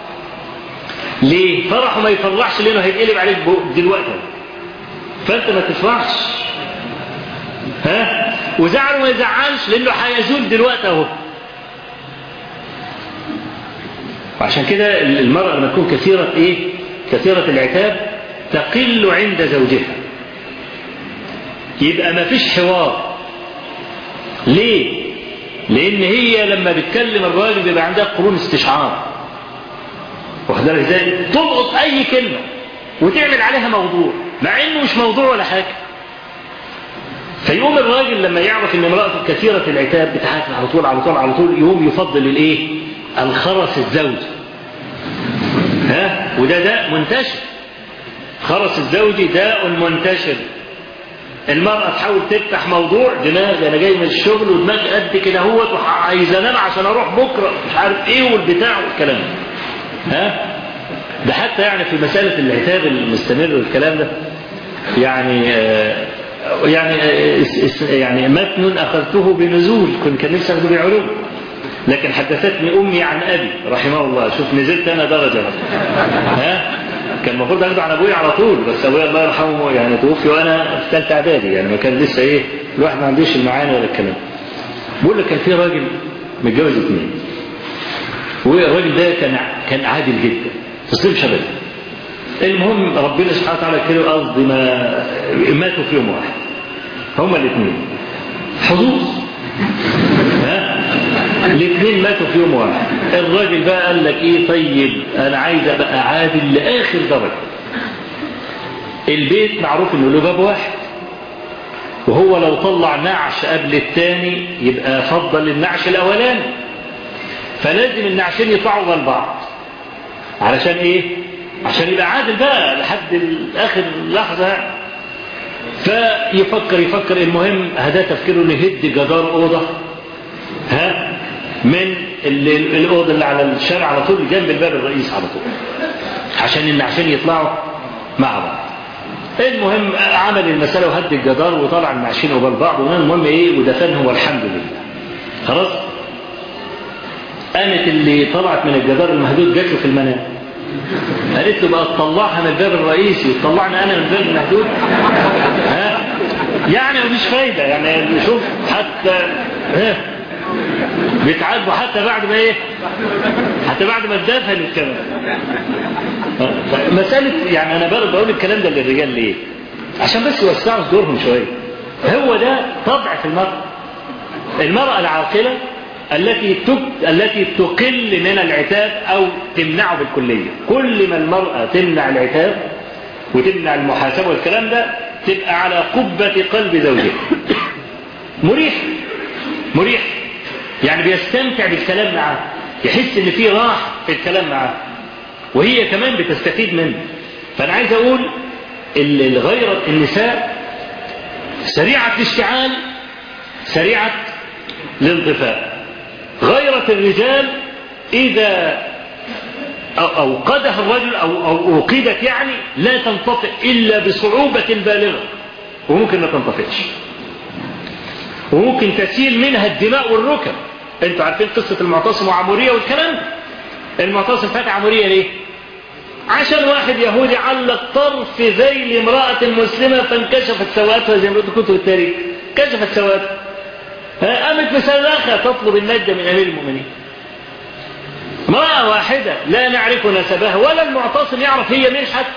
ليه فرحه ما يفرحش؟ لأنه هيتقلب عليك دلوقتي فأنت ما تفرحش، ها؟ وزعله ما يزعلش لأنه هيزول دلوقتي اهو. وعشان كده المرأة لما تكون كثيرة إيه؟ كثيرة العتاب تقل عند زوجها، يبقى ما فيش حوار. ليه؟ لأن هي لما بتكلم الراجل بيبقى عندها قرون استشعار، واخد بالك ازاي؟ تلقط أي كلمة وتعمل عليها موضوع مع إنه مش موضوع ولا حاجة. فيقوم الراجل لما يعرف إن امرأته كثيرة العتاب بتاعتها على طول على طول على طول يقوم يفضل الإيه؟ الخرس الزوجي، ها؟ وده داء منتشر. خرس الزوجي داء منتشر. المرأة تحاول تفتح موضوع، دماغي أنا جاي من الشغل ودماغي قد كده اهوت وعايز أنام عشان أروح بكرة مش عارف إيه والبتاع والكلام ده، ها؟ ده حتى يعني في مسألة العتاب المستمر والكلام ده يعني آه يعني آه يعني متن أخذته بنزول، كنت كان نفسي أخذه بعلوم، لكن حدثتني أمي عن أبي رحمه الله. شوف نزلت أنا درجة، ها؟ كان المفروض اخده عن ابويا على طول، بس ابويا الله يرحمه يعني توفي وانا في ثالثه اعدادي، يعني ما كان لسه ايه الواحد ما عندوش المعاني ولا الكلام. بقول لك كان في راجل متجوز اثنين، والراجل ده كان كان عادل جدا في الصيف شباب. المهم ربنا سبحانه وتعالى كده قصدي ما ماتوا في يوم واحد هما الاثنين، حظوظ ها الاثنين ماتوا في يوم واحد. الراجل بقى قال لك ايه طيب انا عايز ابقى عادل لاخر درجه. البيت معروف انه له باب واحد، وهو لو طلع نعش قبل الثاني يبقى فضل النعش الاولاني، فلازم النعشين يطلعوا غير بعض. علشان ايه؟ عشان يبقى عادل بقى لحد اخر لحظه. فيفكر يفكر المهم هذا تفكيره نهد جدار اوضه ها من الاوضه اللي على الشارع على طول جنب الباب الرئيسي على طول، عشان النعشين يطلعوا مع بعض. المهم عمل المساله وهد الجدار وطلع النعشين قبال بعض، والمهم ايه ودفنهم والحمد لله. خلاص قامت اللي طلعت من الجدار المهدود جات له في المنام، قالت له بقى تطلعها من الباب الرئيسي وتطلعنا انا من الباب المهدود. ها يعني مفيش فايده، يعني نشوف حتى ها بيتعاتبوا حتى بعد ما ايه حتى بعد ما اتدفن الكلام. مساله يعني انا برضه بقول الكلام ده للرجال ليه؟ عشان بس يوسعوا صدورهم شويه. هو ده طبع في المرأة. المرأة العاقلة التي التي تقل من العتاب أو تمنعه بالكلية. كل ما المرأة تمنع العتاب وتمنع المحاسبة والكلام ده تبقى على قبة قلب زوجها. مريح مريح يعني بيستمتع بالكلام معاه، يحس ان فيه راحة في الكلام معاه، وهي كمان بتستفيد منه. فأنا عايز أقول الغيرة النساء سريعة الاشتعال سريعة الانطفاء. غيرة الرجال إذا أوقدها الرجل أو أوقدت يعني لا تنطفئ إلا بصعوبة بالغة، وممكن ما تنطفئش، وممكن تسيل منها الدماء والركب. انتوا عارفين قصة المعتصم وعمورية والكلام. المعتصم فات عمورية ليه؟ عشان واحد يهودي علق طرف ذيل امرأة مسلمة فانكشفت سواتها زي ما قلت كتب التاريخ، كشفت سواتها، قامت مسلخة تطلب النجدة من أمير المؤمنين. امرأة واحدة لا نعرف نسبها ولا المعتصم يعرف هي مين حتى.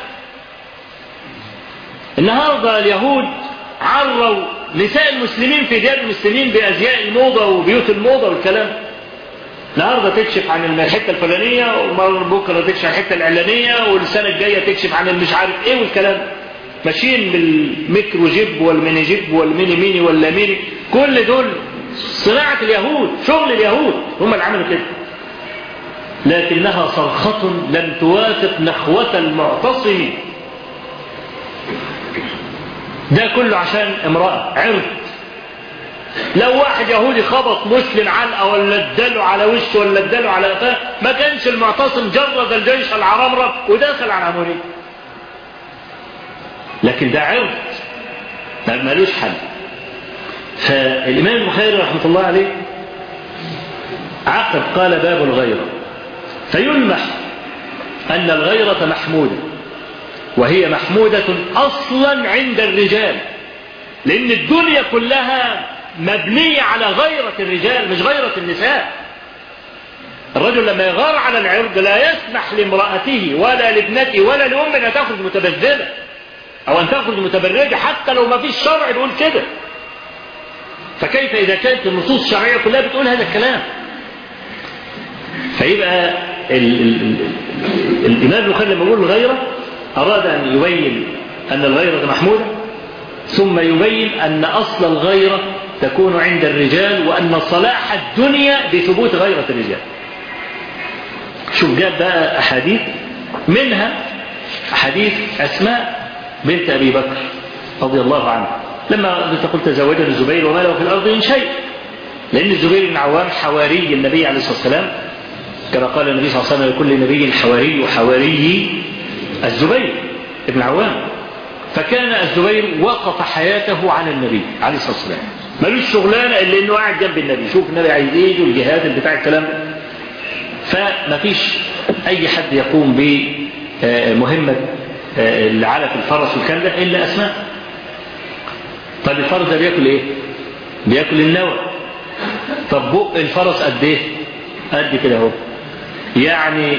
النهاردة اليهود عروا نساء المسلمين في ديار المسلمين بأزياء الموضة وبيوت الموضة والكلام. النهارده تكشف عن الحته الفلانيه، وبكره تكشف عن الحته العلانيه، والسنه الجايه تكشف عن المش عارف ايه والكلام. ماشيين بالميكرو جيب والميني جيب والميني ميني ولا ميني، كل دول صناعه اليهود، شغل اليهود، هم اللي عملوا كده. لكنها صرخه لم توافق نخوه المعتصم. ده كله عشان امراه عرض. لو واحد يهودي خبط مسلم علقه ولا اداله على وشه ولا اداله على قفاه، ما كانش المعتصم جرد الجيش العرمرة وداخل على عمورية. لكن ده عرض مالوش حل. فالإمام البخاري رحمة الله عليه عقد قال باب الغيرة، فيلمح أن الغيرة محمودة، وهي محمودة أصلا عند الرجال، لأن الدنيا كلها مبنية على غيرة الرجال مش غيرة النساء. الرجل لما يغار على العرض لا يسمح لامرأته ولا لابنته ولا لأم أن تخرج متبذلة أو أن تخرج متبرجة، حتى لو ما فيش شرع بيقول كده. فكيف إذا كانت النصوص الشرعية كلها بتقول هذا الكلام؟ فيبقى ال ال ال الإمام البخاري لما يقول الغيرة أراد أن يبين أن الغيرة محمودة، ثم يبين أن أصل الغيرة تكون عند الرجال، وأن صلاح الدنيا بثبوت غيرة الرجال. شوف جاب بقى أحاديث، منها حديث أسماء بنت أبي بكر رضي الله عنها لما تقول تزوجها الزبير وما له في الأرض من شيء، لأن الزبير بن عوام حواري النبي عليه الصلاة والسلام، كما قال النبي صلى الله عليه وسلم لكل نبي حواري وحواري الزبير بن عوام. فكان الزبير وقف حياته على النبي عليه الصلاة والسلام، ملوش شغلانة إلا إنه قاعد جنب النبي، شوف النبي عايز إيه والجهاد بتاع الكلام ده. فما فيش أي حد يقوم مهمة اللي على في الفرس والكلام ده إلا أسماء. طب الفرس ده بياكل إيه؟ بياكل النوى. طب بق الفرس قد إيه؟ قد كده اهو، يعني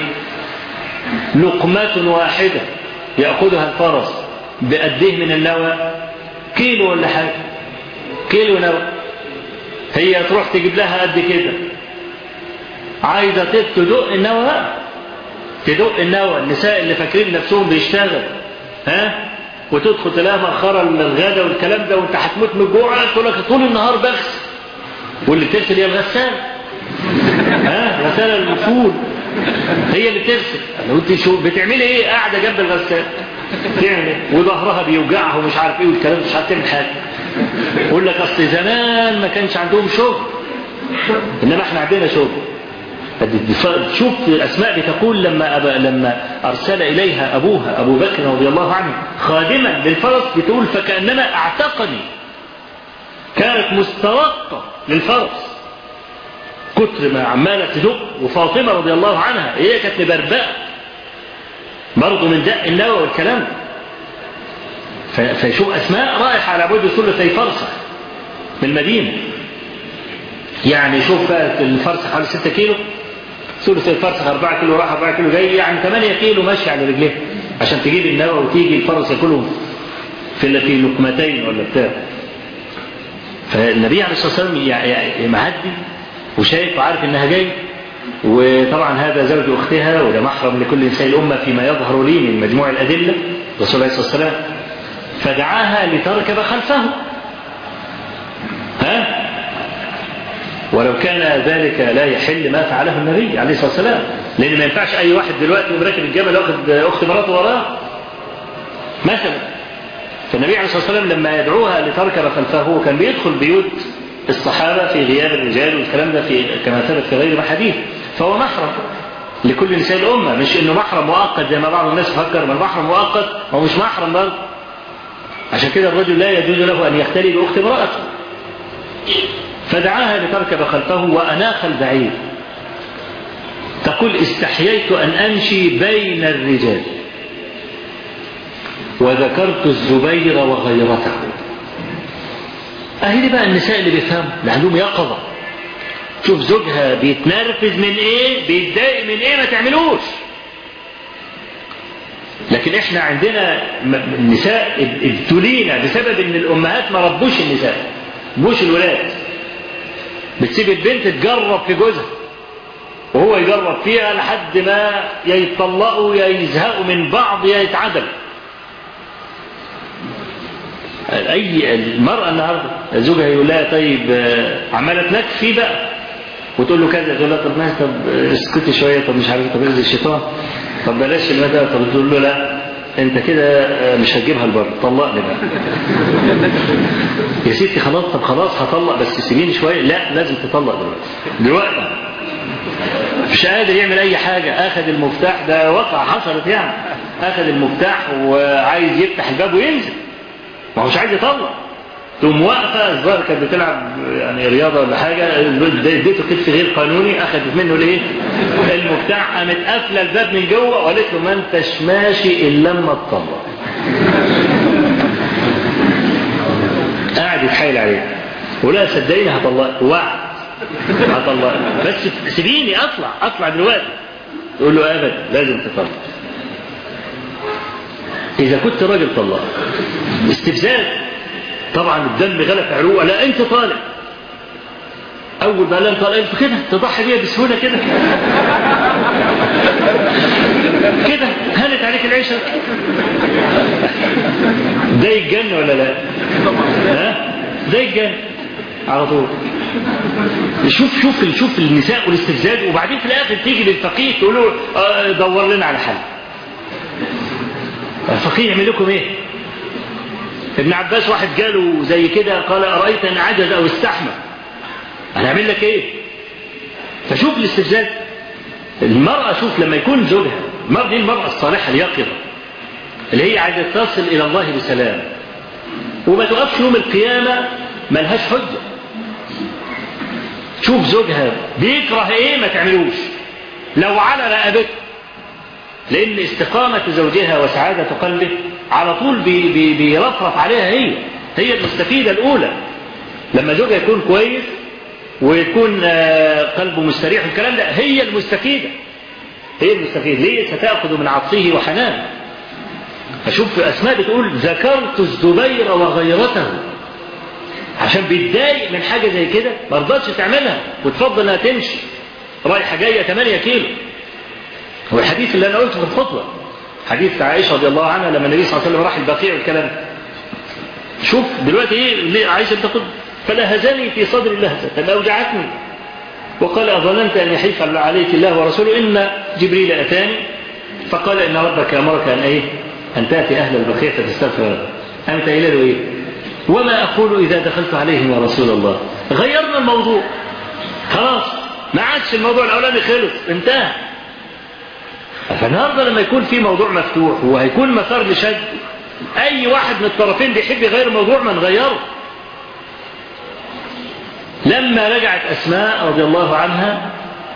لقمة واحدة يأخذها الفرس بقد إيه من النوى؟ كيلو ولا حاجة، كيلو نوى. هي تروح تجيب لها قد كده، عايزة تدق النوى بقى، تدق النوى. النساء اللي فاكرين نفسهم بيشتغل ها، وتدخل تلاقيها مأخرة الغدا والكلام ده، وانت هتموت من الجوع، تقول لك طول النهار بغسل. واللي بتغسل هي الغسالة ها، غسالة الفول هي اللي بتغسل. لو انت شو بتعملي ايه؟ قاعدة جنب الغسالة تعمل، وظهرها بيوجعها ومش عارف ايه والكلام، مش هتعمل حاجة. يقول لك اصل زمان ما كانش عندهم شغل، انما احنا عندنا شغل. شوف أسماء بتقول لما أبا لما أرسل إليها أبوها أبو بكر رضي الله عنه خادما للفرس، بتقول فكأنما أعتقني، كانت مسترقة للفرس كتر ما عمالة تدق. وفاطمة رضي الله عنها هي كانت مبربقة برضه من دق النوى والكلام. فشوف أسماء رايحة على بعد ثلثي فرسخ من المدينة، يعني شوف الفرسخ حوالي ستة كيلو، ثلث الفرسخ أربعة كيلو راح أربعة كيلو جاي، يعني ثمانية كيلو ماشي على رجليه عشان تجيب النوى وتيجي الفرس ياكلهم في في لقمتين ولا بتاع. فالنبي عليه الصلاة والسلام يعني معدي وشايف وعارف انها جاي، وطبعا هذا زوج اختها وده محرم لكل نساء الامه فيما يظهر لي من مجموع الادله، الرسول عليه الصلاه والسلام فدعاها لتركب خلفه ها، ولو كان ذلك لا يحل ما فعله النبي عليه الصلاه والسلام، لان ما ينفعش اي واحد دلوقتي راكب الجمل واخد اخت مراته وراه مثلا. فالنبي عليه الصلاه والسلام لما يدعوها لتركب خلفه كان بيدخل بيوت الصحابة في غياب الرجال والكلام ده في كما ثبت في غير حديث، فهو محرم لكل نساء الأمة، مش إنه محرم مؤقت زي ما بعض الناس فكر. من محرم مؤقت هو مش محرم برضه. عشان كده الرجل لا يجوز له أن يختلي بأخت امرأته. فدعاها لتركب خلفه وأناخ البعير. تقول استحييت أن أمشي بين الرجال وذكرت الزبير وغيرته. أهي دي بقى النساء اللي بيفهموا، اللي عندهم يقظة. شوف زوجها بيتنرفز من ايه، بيتضايق من ايه، ما تعملوش. لكن احنا عندنا النساء ابتلينا بسبب ان الامهات ما ربوش النساء، ربوش الولاد. بتسيب البنت تجرب في جوزها وهو يجرب فيها لحد ما يا يتطلقوا يا يزهقوا من بعض يا يتعدلوا. أي المرأة النهاردة زوجها يقول لها طيب عمالة تنكفي بقى وتقول له كذا، تقول لها طب ماشي، طب اسكتي شوية، طب مش عارف، طب ارزي الشيطان، طب بلاش المدى، طب تقول له لا انت كده مش هتجيبها البر، طلقني بقى. يا ستي خلاص، طب خلاص هطلق بس سيبيني شوية. لا لازم تطلق دلوقتي دلوقتي. مش قادر يعمل اي حاجة، اخذ المفتاح، ده وقع حصلت يعني، اخذ المفتاح وعايز يفتح الباب وينزل، ما هوش عايز يطلق. تقوم واقفه، الظاهر كانت بتلعب يعني رياضه ولا حاجه، اديته كتف غير قانوني، اخذت منه الايه؟ المفتاح، قامت قافله الباب من جوه وقالت له ما انتش ماشي الا لما تطلق. قاعد يتحايل عليه ولا صدقيني هطلق، وعد هطلق بس سيبيني اطلع اطلع دلوقتي. تقول له ابدا لازم تطلق. إذا كنت راجل طلق استفزاز، طبعا الدم غلف عروقه، لا أنت طالق. أول ما لم طالق أنت كده تضحي بيها بسهولة كده كده هانت عليك العيشة. ده يتجن ولا لا؟ ها؟ ده يتجن على طول. شوف شوف شوف النساء والاستفزاز، وبعدين في الآخر تيجي للفقيه تقول له آه دور لنا على حل. الفقيه يعمل لكم ايه؟ ابن عباس واحد جاله زي كده قال أرأيت أن عجز أو استحمى أنا أعمل لك ايه؟ فشوف الاستفزاز. المرأة شوف لما يكون زوجها، المرأة دي المرأة الصالحة اليقظة اللي هي عايزة تصل إلى الله بسلام وما تقفش يوم القيامة ملهاش حجة. شوف زوجها بيكره ايه ما تعملوش. لو على رقبته لأن استقامة زوجها وسعادة قلبه على طول بي بي بيرفرف عليها، هي هي المستفيدة الأولى. لما زوجها يكون كويس ويكون قلبه مستريح والكلام ده، هي المستفيدة، هي المستفيدة. ليه؟ ستأخذ من عطفه وحنانه. فشوف أسماء بتقول ذكرت الزبير وغيرته، عشان بيتضايق من حاجة زي كده ما رضتش تعملها وتفضل انها تمشي رايحة جاية ثمانية كيلو. هو الحديث اللي أنا قلته في الخطوة، حديث عائشة رضي الله عنها لما النبي صلى الله عليه وسلم راح البقيع والكلام. شوف دلوقتي ايه عائشة بتقول فلهزني في صدري لهزة أوجعتني وقال أظننت أن يحيف عليك الله ورسوله إن جبريل أتاني فقال إن ربك أمرك أن إيه أن تأتي أهل البقيع فتستغفر له. أنت إلى له إيه وما أقول إذا دخلت عليهم يا رسول الله. غيرنا الموضوع خلاص، ما عادش الموضوع الأولاني خلص انتهى. فالنهارده لما يكون في موضوع مفتوح وهيكون مسار لشد، أي واحد من الطرفين بيحب يغير الموضوع ما نغيره. لما رجعت أسماء رضي الله عنها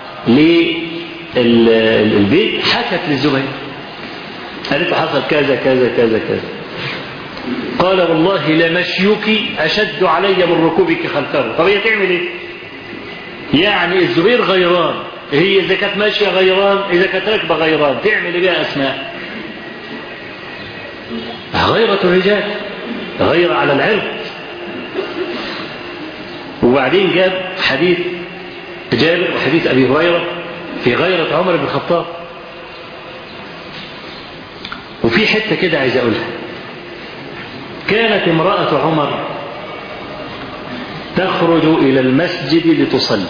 للبيت حكت للزبير، قالت حصل كذا كذا كذا كذا. قال والله لمشيك أشد علي من ركوبك خلفه. طب هي تعمل ايه؟ يعني الزبير غيران، هي إذا كانت ماشية غيران، إذا كانت راكبة غيران، تعمل ايه بقى أسماء؟ غيرة الرجال، غير على العرض. وبعدين جاب حديث جابر وحديث أبي هريرة في غيرة عمر بن الخطاب. وفي حتة كده عايز أقولها، كانت امرأة عمر تخرج إلى المسجد لتصلي،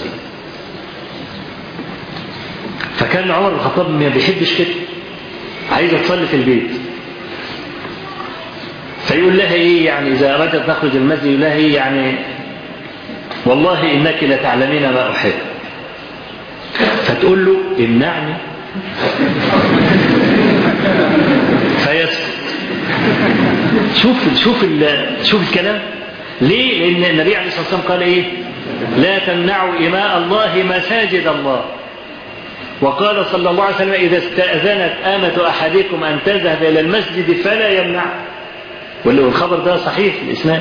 فكان عمر بن الخطاب ما بيحبش كده، عايزة تصلي في البيت. فيقول لها إيه يعني إذا أردت تخرج المسجد يقول لها إيه يعني والله إنك لتعلمين ما أحب. فتقول له امنعني فيسكت. شوف شوف شوف الكلام ليه؟ لأن النبي عليه الصلاة والسلام قال إيه لا تمنعوا إماء الله مساجد الله. وقال صلى الله عليه وسلم إذا استأذنت آمة أحدكم أن تذهب إلى المسجد فلا يمنع. والخبر ده صحيح في الإسناد.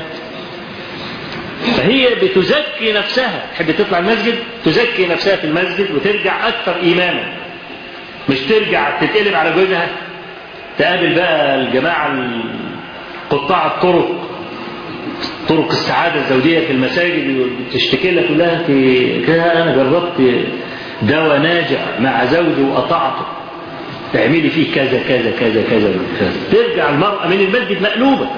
فهي بتزكي نفسها، تحب تطلع المسجد تزكي نفسها في المسجد وترجع أكثر إيمانا، مش ترجع تتقلب على جوزها تقابل بقى الجماعة قطاع الطرق، طرق السعادة الزوجية في المساجد، وتشتكي لها كلها في كده أنا جربت دواء ناجع مع زوجي وقطعته تعملي فيه كذا كذا كذا كذا كذا. ترجع المرأة من المسجد مقلوبة.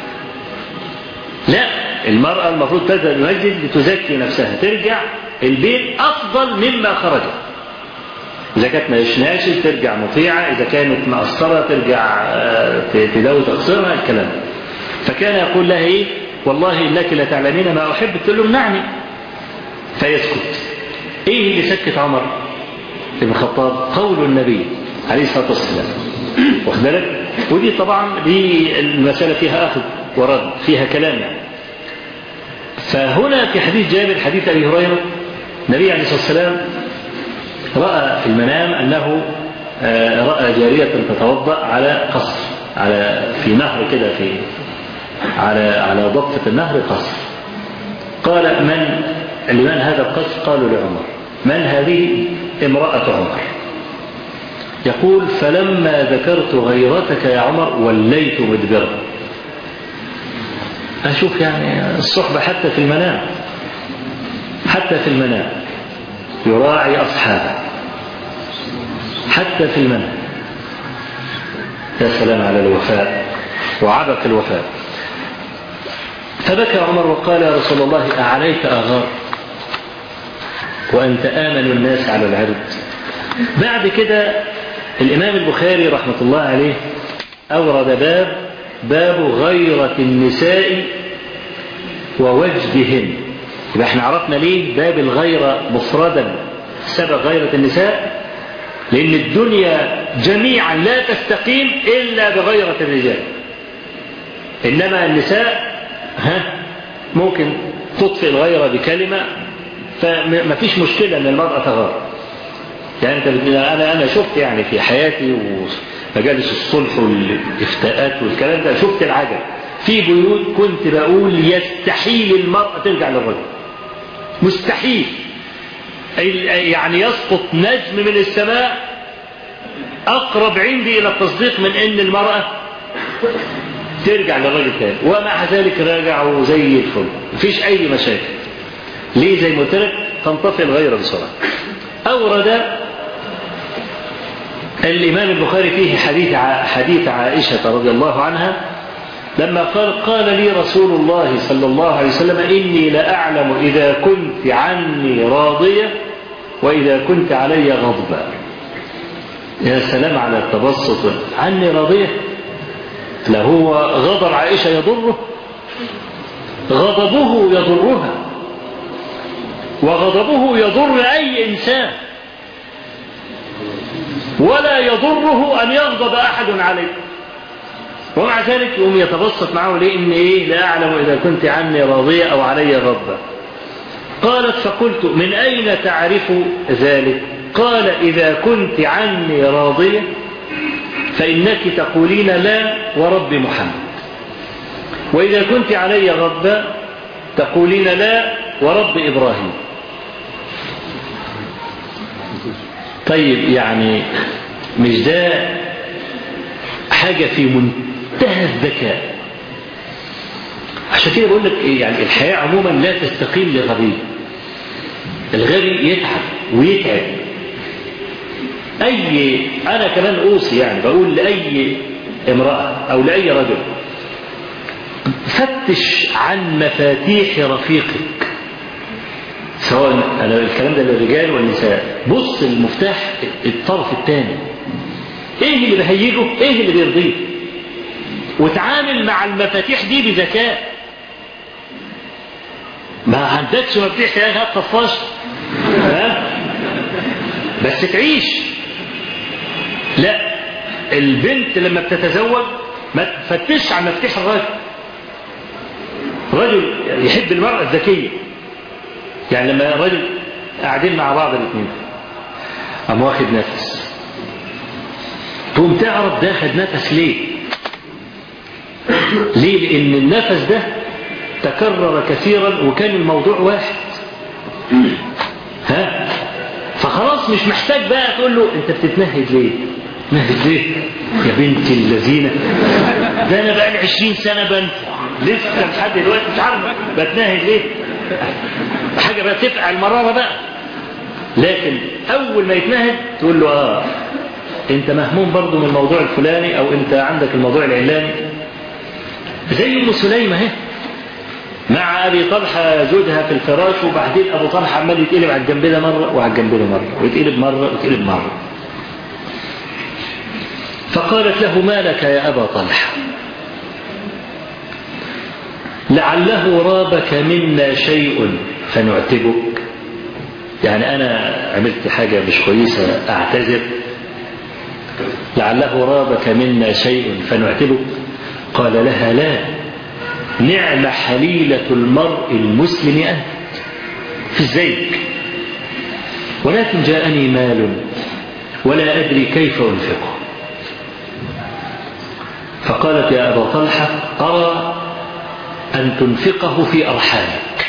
لا، المرأة المفروض تذهب المسجد لتزكي نفسها، ترجع البيت أفضل مما خرجت. إذا كانت مش ناشل ترجع مطيعة، إذا كانت مقصرة ترجع تداوي تقصيرها الكلام. فكان يقول لها إيه والله إنك لتعلمين ما أحب. تقول له امنعني فيسكت. إيه اللي سكت عمر بن الخطاب؟ قول النبي عليه الصلاة والسلام. واخد بالك؟ ودي طبعا دي المسألة فيها أخذ ورد، فيها كلام يعني. فهنا في حديث جابر حديث أبي هريرة النبي عليه الصلاة والسلام رأى في المنام أنه رأى جارية تتوضأ على قصر، على في نهر كده، في على على ضفة النهر قصر. قال من لمن هذا القصر؟ قالوا لعمر. من هذه؟ امرأة عمر. يقول فلما ذكرت غيرتك يا عمر وليت مدبرا. أشوف يعني الصحبة حتى في المنام، حتى في المنام يراعي أصحابه، حتى في المنام. يا سلام على الوفاء وعبق الوفاء. فبكى عمر وقال يا رسول الله أعليك أغار وأنت آمن الناس على العرض. بعد كده الإمام البخاري رحمة الله عليه أورد باب باب غيرة النساء ووجدهن. يبقى احنا عرفنا ليه باب الغيرة مفردا سبب غيرة النساء، لأن الدنيا جميعا لا تستقيم إلا بغيرة الرجال. إنما النساء ها ممكن تطفئ الغيرة بكلمة، فما فيش مشكلة أن المرأة تغار. يعني انت انا انا شفت يعني في حياتي ومجالس الصلح والافتاءات والكلام ده، شفت العجب في بيوت كنت بقول يستحيل المرأة ترجع للرجل، مستحيل، يعني يسقط نجم من السماء أقرب عندي إلى التصديق من أن المرأة ترجع للرجل تاني، ومع ذلك راجعوا زي الفل، مفيش أي مشاكل. ليه؟ زي ما قلت لك تنطفئ الغيرة بسرعة. أورد الإمام البخاري فيه حديث حديث عائشة رضي الله عنها لما قال قال لي رسول الله صلى الله عليه وسلم إني لأعلم إذا كنت عني راضية وإذا كنت علي غضبة. يا سلام على التبسط، عني راضية، لا هو غضب عائشة يضره، غضبه يضرها، وغضبه يضر أي إنسان، ولا يضره أن يغضب أحد عليه، ومع ذلك يقوم يتبسط معه ليه؟ إن إيه؟ لا أعلم إذا كنت عني راضية أو علي غضبة. قالت فقلت من أين تعرف ذلك؟ قال إذا كنت عني راضية فإنك تقولين لا ورب محمد، وإذا كنت علي غضبة تقولين لا ورب إبراهيم. طيب يعني مش ده حاجة في منتهى الذكاء؟ عشان كده بقول لك يعني الحياة عموما لا تستقيم لغبي، الغبي يتعب ويتعب. أي أنا كمان أوصي يعني بقول لأي امرأة أو لأي رجل فتش عن مفاتيح رفيقك، سواء أنا الكلام ده للرجال والنساء، بص المفتاح الطرف الثاني إيه اللي بهيجه، إيه اللي بيرضيه، وتعامل مع المفاتيح دي بذكاء. ما عندكش مفاتيح يا هات طفاش، ها بس تعيش. لا، البنت لما بتتزوج ما تفتش عن مفاتيح الرجل. رجل يحب المرأة الذكية، يعني لما الرجل قاعدين مع بعض الاثنين قام واخد نفس، تقوم تعرف ده خد نفس ليه؟ ليه؟ لأن النفس ده تكرر كثيرا وكان الموضوع واحد، ها؟ فخلاص مش محتاج بقى تقول له انت بتتنهد ليه؟ تتنهد ليه؟ يا بنت الذين ده انا بقى لي عشرين سنة بنفع لسه لحد دلوقتي مش عارف بتنهد ليه؟ حاجة بقى تفقع المرارة بقى. لكن اول ما يتنهد تقول له اه انت مهموم برضو من الموضوع الفلاني، او انت عندك الموضوع العلاني. زي ام سليمة اهي مع ابي طلحه زوجها في الفراش، وبعدين ابو طلحه عمال يتقلب على الجنب ده مره وعلى الجنب ده مره، ويتقلب مره ويتقلب مره. فقالت له ما لك يا ابا طلحه؟ لعله رابك منا شيء فنعتبك، يعني انا عملت حاجه مش كويسه اعتذر، لعله رابك منا شيء فنعتبك. قال لها لا، نعم حليلة المرء المسلم أنت في زيك، ولكن جاءني مال ولا أدري كيف أنفقه. فقالت يا أبا طلحة أرى أن تنفقه في أرحامك.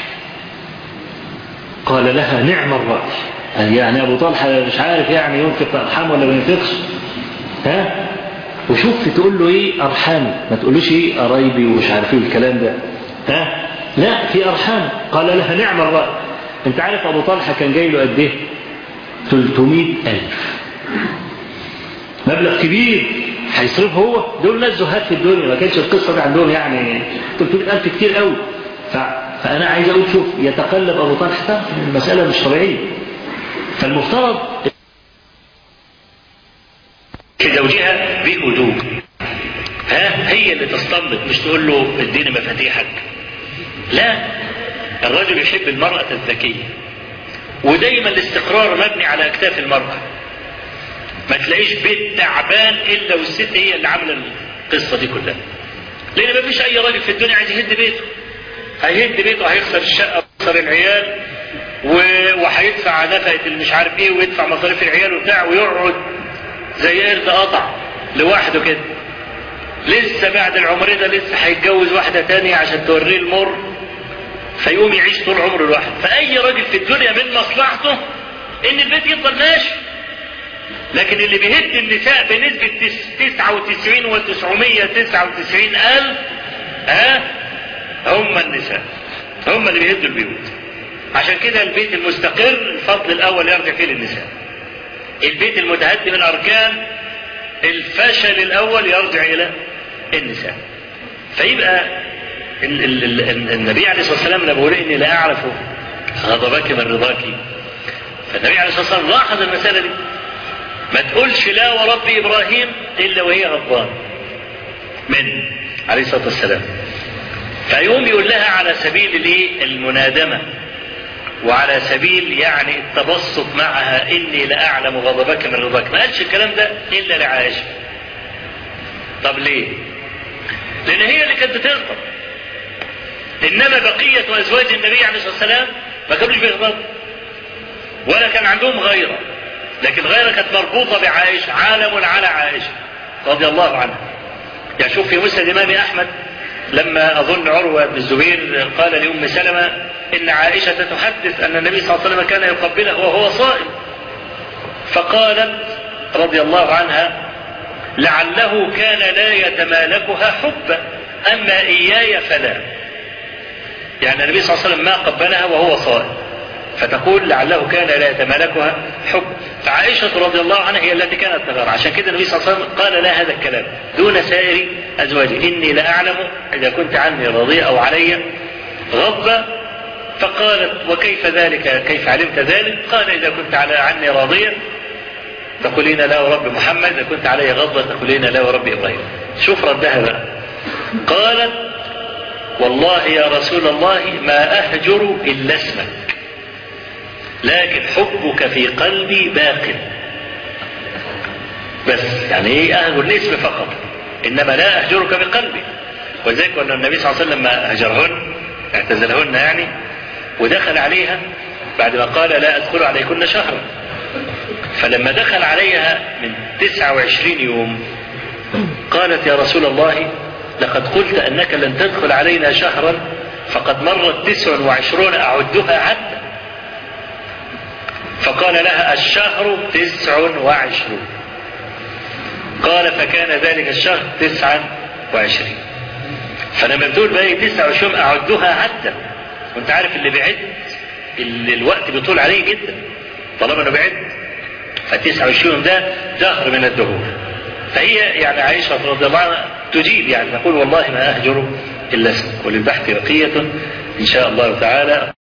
قال لها نعم الرأي، يعني أبو طلحة مش عارف يعني ينفق في أرحام ولا ما ينفقش، ها؟ وشوف تقول له ايه ارحامي، ما تقولوش ايه قرايبي ومش عارف ايه الكلام ده، ها؟ لا، في ارحام. قال لها نعم الرأي. انت عارف ابو طلحه كان جاي له قد ايه؟ ثلاثمائة ألف، مبلغ كبير هيصرفه هو. دول ناس زهاد في الدنيا، ما كانش القصه دي عندهم يعني ثلاثمائة ألف كتير قوي. ف... فانا عايز اقول شوف يتقلب ابو طلحه، المساله مش طبيعيه. فالمفترض زوجها بهدوء، ها هي اللي تستنبط، مش تقول له اديني مفاتيحك. لا، الرجل يحب المرأة الذكية، ودايما الاستقرار مبني على اكتاف المرأة. ما تلاقيش بيت تعبان الا والست هي اللي عامله القصه دي كلها، لان ما فيش اي راجل في الدنيا عايز يهد بيته. هيهد بيته هيخسر الشقه ويخسر العيال وهيدفع نفقة اللي مش عارف ايه ويدفع مصاريف العيال وبتاع ويقعد زي قرد قطع لوحده كده. لسه بعد العمر ده لسه هيتجوز واحدة تانية عشان توريه المر، فيقوم يعيش طول عمره لوحده. فأي راجل في الدنيا من مصلحته إن البيت يفضل ماشي. لكن اللي بيهد النساء بنسبة تسعة وتسعين وتسعمية تسعة وتسعين ألف ها هم النساء، هم اللي بيهدوا البيوت. عشان كده البيت المستقر الفضل الأول يرجع فيه للنساء. البيت المتهدم الأركان الفشل الأول يرجع إلى النساء. فيبقى ال ال ال النبي عليه الصلاة والسلام لما بيقول إني لا أعرف غضبك من رضاك، فالنبي عليه الصلاة والسلام لاحظ المسألة دي. ما تقولش لا ورب إبراهيم إلا وهي غضبان من عليه الصلاة والسلام. فيقوم يقول لها على سبيل الايه المنادمة وعلى سبيل يعني التبسط معها إني لأعلم غضبك من رضاك. ما قالش الكلام ده إلا لعائشة. طب ليه؟ لأن هي اللي كانت بتغضب، إنما بقية أزواج النبي عليه الصلاة والسلام ما كانوش بيغضبوا ولا كان عندهم غيرة، لكن غيرة كانت مربوطة بعائشة، عالم على عائشة رضي الله عنها. يعني شوف في مسند الإمام أحمد لما أظن عروة بن الزبير قال لأم سلمة إن عائشة تحدث أن النبي صلى الله عليه وسلم كان يقبله وهو صائم، فقالت رضي الله عنها لعله كان لا يتمالكها حبا أما إياي فلا. يعني النبي صلى الله عليه وسلم ما قبلها وهو صائم، فتقول لعله كان لا يتمالكها حب. فعائشة رضي الله عنها هي التي كانت تغار. عشان كده النبي صلى الله عليه وسلم قال لا هذا الكلام دون سائر أزواجه، إني لأعلم إذا كنت عني راضية أو علي غضبة. فقالت وكيف ذلك كيف علمت ذلك؟ قال إذا كنت على عني راضية تقولين لا ورب محمد، إذا كنت علي غضبة تقولين لا ورب إبراهيم. شوف ردها بقى. قالت والله يا رسول الله ما أهجر إلا اسمك لكن حبك في قلبي باق. بس يعني ايه اهجر الاسم فقط، انما لا اهجرك بقلبي. وذلك ان النبي صلى الله عليه وسلم لما هجرهن اعتزلهن يعني ودخل عليها بعد ما قال لا ادخل عليكن شهرا، فلما دخل عليها من تسعة وعشرين يوم قالت يا رسول الله لقد قلت انك لن تدخل علينا شهرا فقد مرت تسع وعشرون اعدها عدا. فقال لها الشهر تسع وعشرون. قال فكان ذلك الشهر تسعا وعشرين. فلما بتقول بقى تسع وعشرين أعدها عدا، وانت عارف اللي بعد اللي الوقت بيطول عليه جدا طالما انه بعد، فالتسع وعشرين ده دهر من الدهور. فهي يعني عائشة رضي الله عنها تجيب يعني تقول والله ما أهجر إلا اسمك. وللبحث بقية إن شاء الله تعالى.